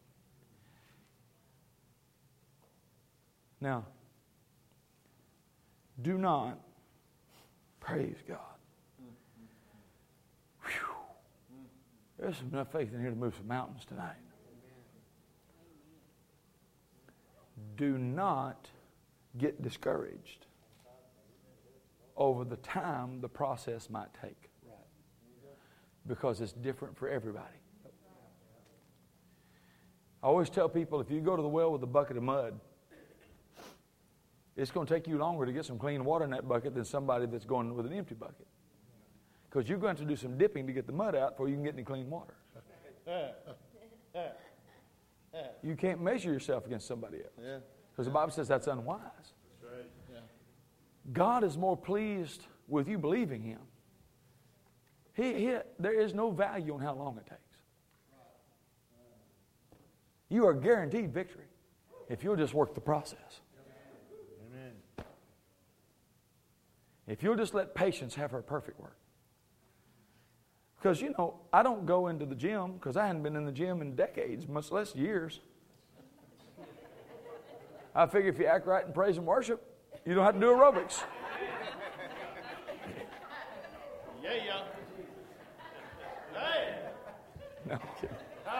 Now, do not, praise God. Whew. There's enough faith in here to move some mountains tonight. Do not get discouraged over the time the process might take. Because it's different for everybody. I always tell people, if you go to the well with a bucket of mud, it's going to take you longer to get some clean water in that bucket than somebody that's going with an empty bucket. Because you're going to have to do some dipping to get the mud out before you can get any clean water. You can't measure yourself against somebody else. Because the Bible says that's unwise. That's right. Yeah. God is more pleased with you believing Him. He, he, there is no value on how long it takes. You are guaranteed victory if you'll just work the process. Amen. If you'll just let patience have her perfect work. Because, you know, I don't go into the gym because I hadn't been in the gym in decades, much less years. I figure if you act right in praise and worship, you don't have to do aerobics. Yeah, yeah. No, I'm kidding.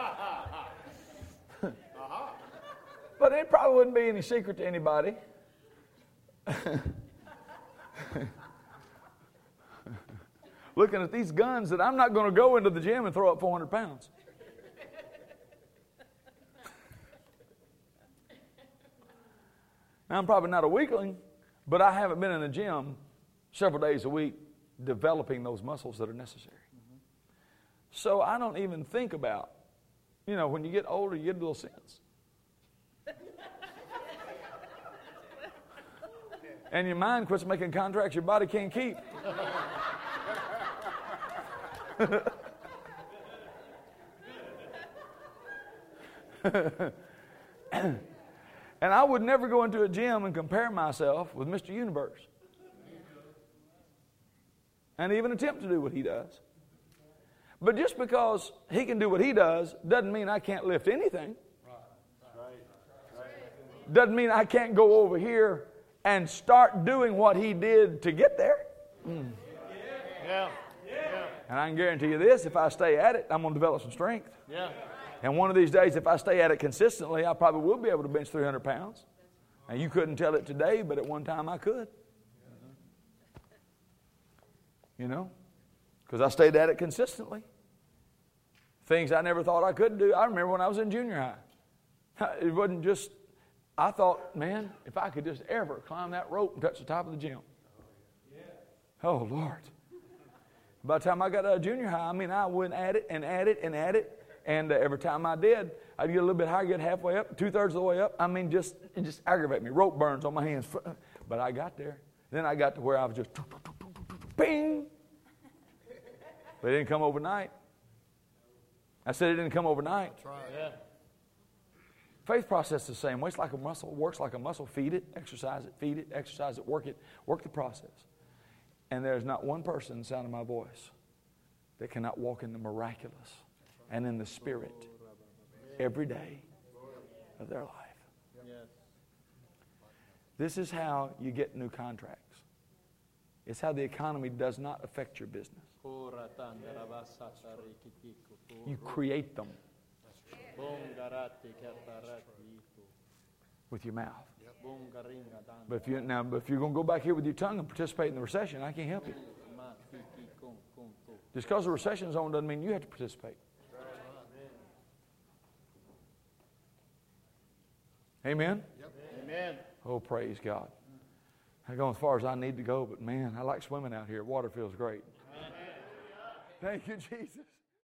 But it probably wouldn't be any secret to anybody. Looking at these guns that I'm not going to go into the gym and throw up four hundred pounds. Now, I'm probably not a weakling, but I haven't been in the gym several days a week developing those muscles that are necessary. So I don't even think about, you know, when you get older, you get a little sense. And your mind quits making contracts your body can't keep. And I would never go into a gym and compare myself with Mister Universe. And even attempt to do what he does. But just because he can do what he does doesn't mean I can't lift anything. Doesn't mean I can't go over here and start doing what he did to get there. Mm. Yeah. Yeah. And I can guarantee you this, if I stay at it, I'm going to develop some strength. Yeah. And one of these days, if I stay at it consistently, I probably will be able to bench three hundred pounds. And you couldn't tell it today, but at one time I could. You know? Because I stayed at it consistently. Things I never thought I could do. I remember when I was in junior high. It wasn't just, I thought, man, if I could just ever climb that rope and touch the top of the gym. Oh, Lord. By the time I got out of junior high, I mean, I went at it and at it and at it. And uh, every time I did, I'd get a little bit higher, get halfway up, two-thirds of the way up. I mean, just it just aggravate me. Rope burns on my hands. But I got there. Then I got to where I was just, bing. But it didn't come overnight. I said it didn't come overnight. That's right. Yeah. Faith process is the same way. It's like a muscle. It works like a muscle. Feed it, exercise it, feed it, exercise it, work it, work the process. And there's not one person in the sound of my voice that cannot walk in the miraculous and in the Spirit every day of their life. Yes. This is how you get new contracts. It's how the economy does not affect your business. You create them with your mouth. But if you now, if you're going to go back here with your tongue and participate in the recession, I can't help you. Just because the recession's on doesn't mean you have to participate. Amen? Amen. Oh, praise God. I'm going as far as I need to go, but man, I like swimming out here. Water feels great. Thank you, Jesus.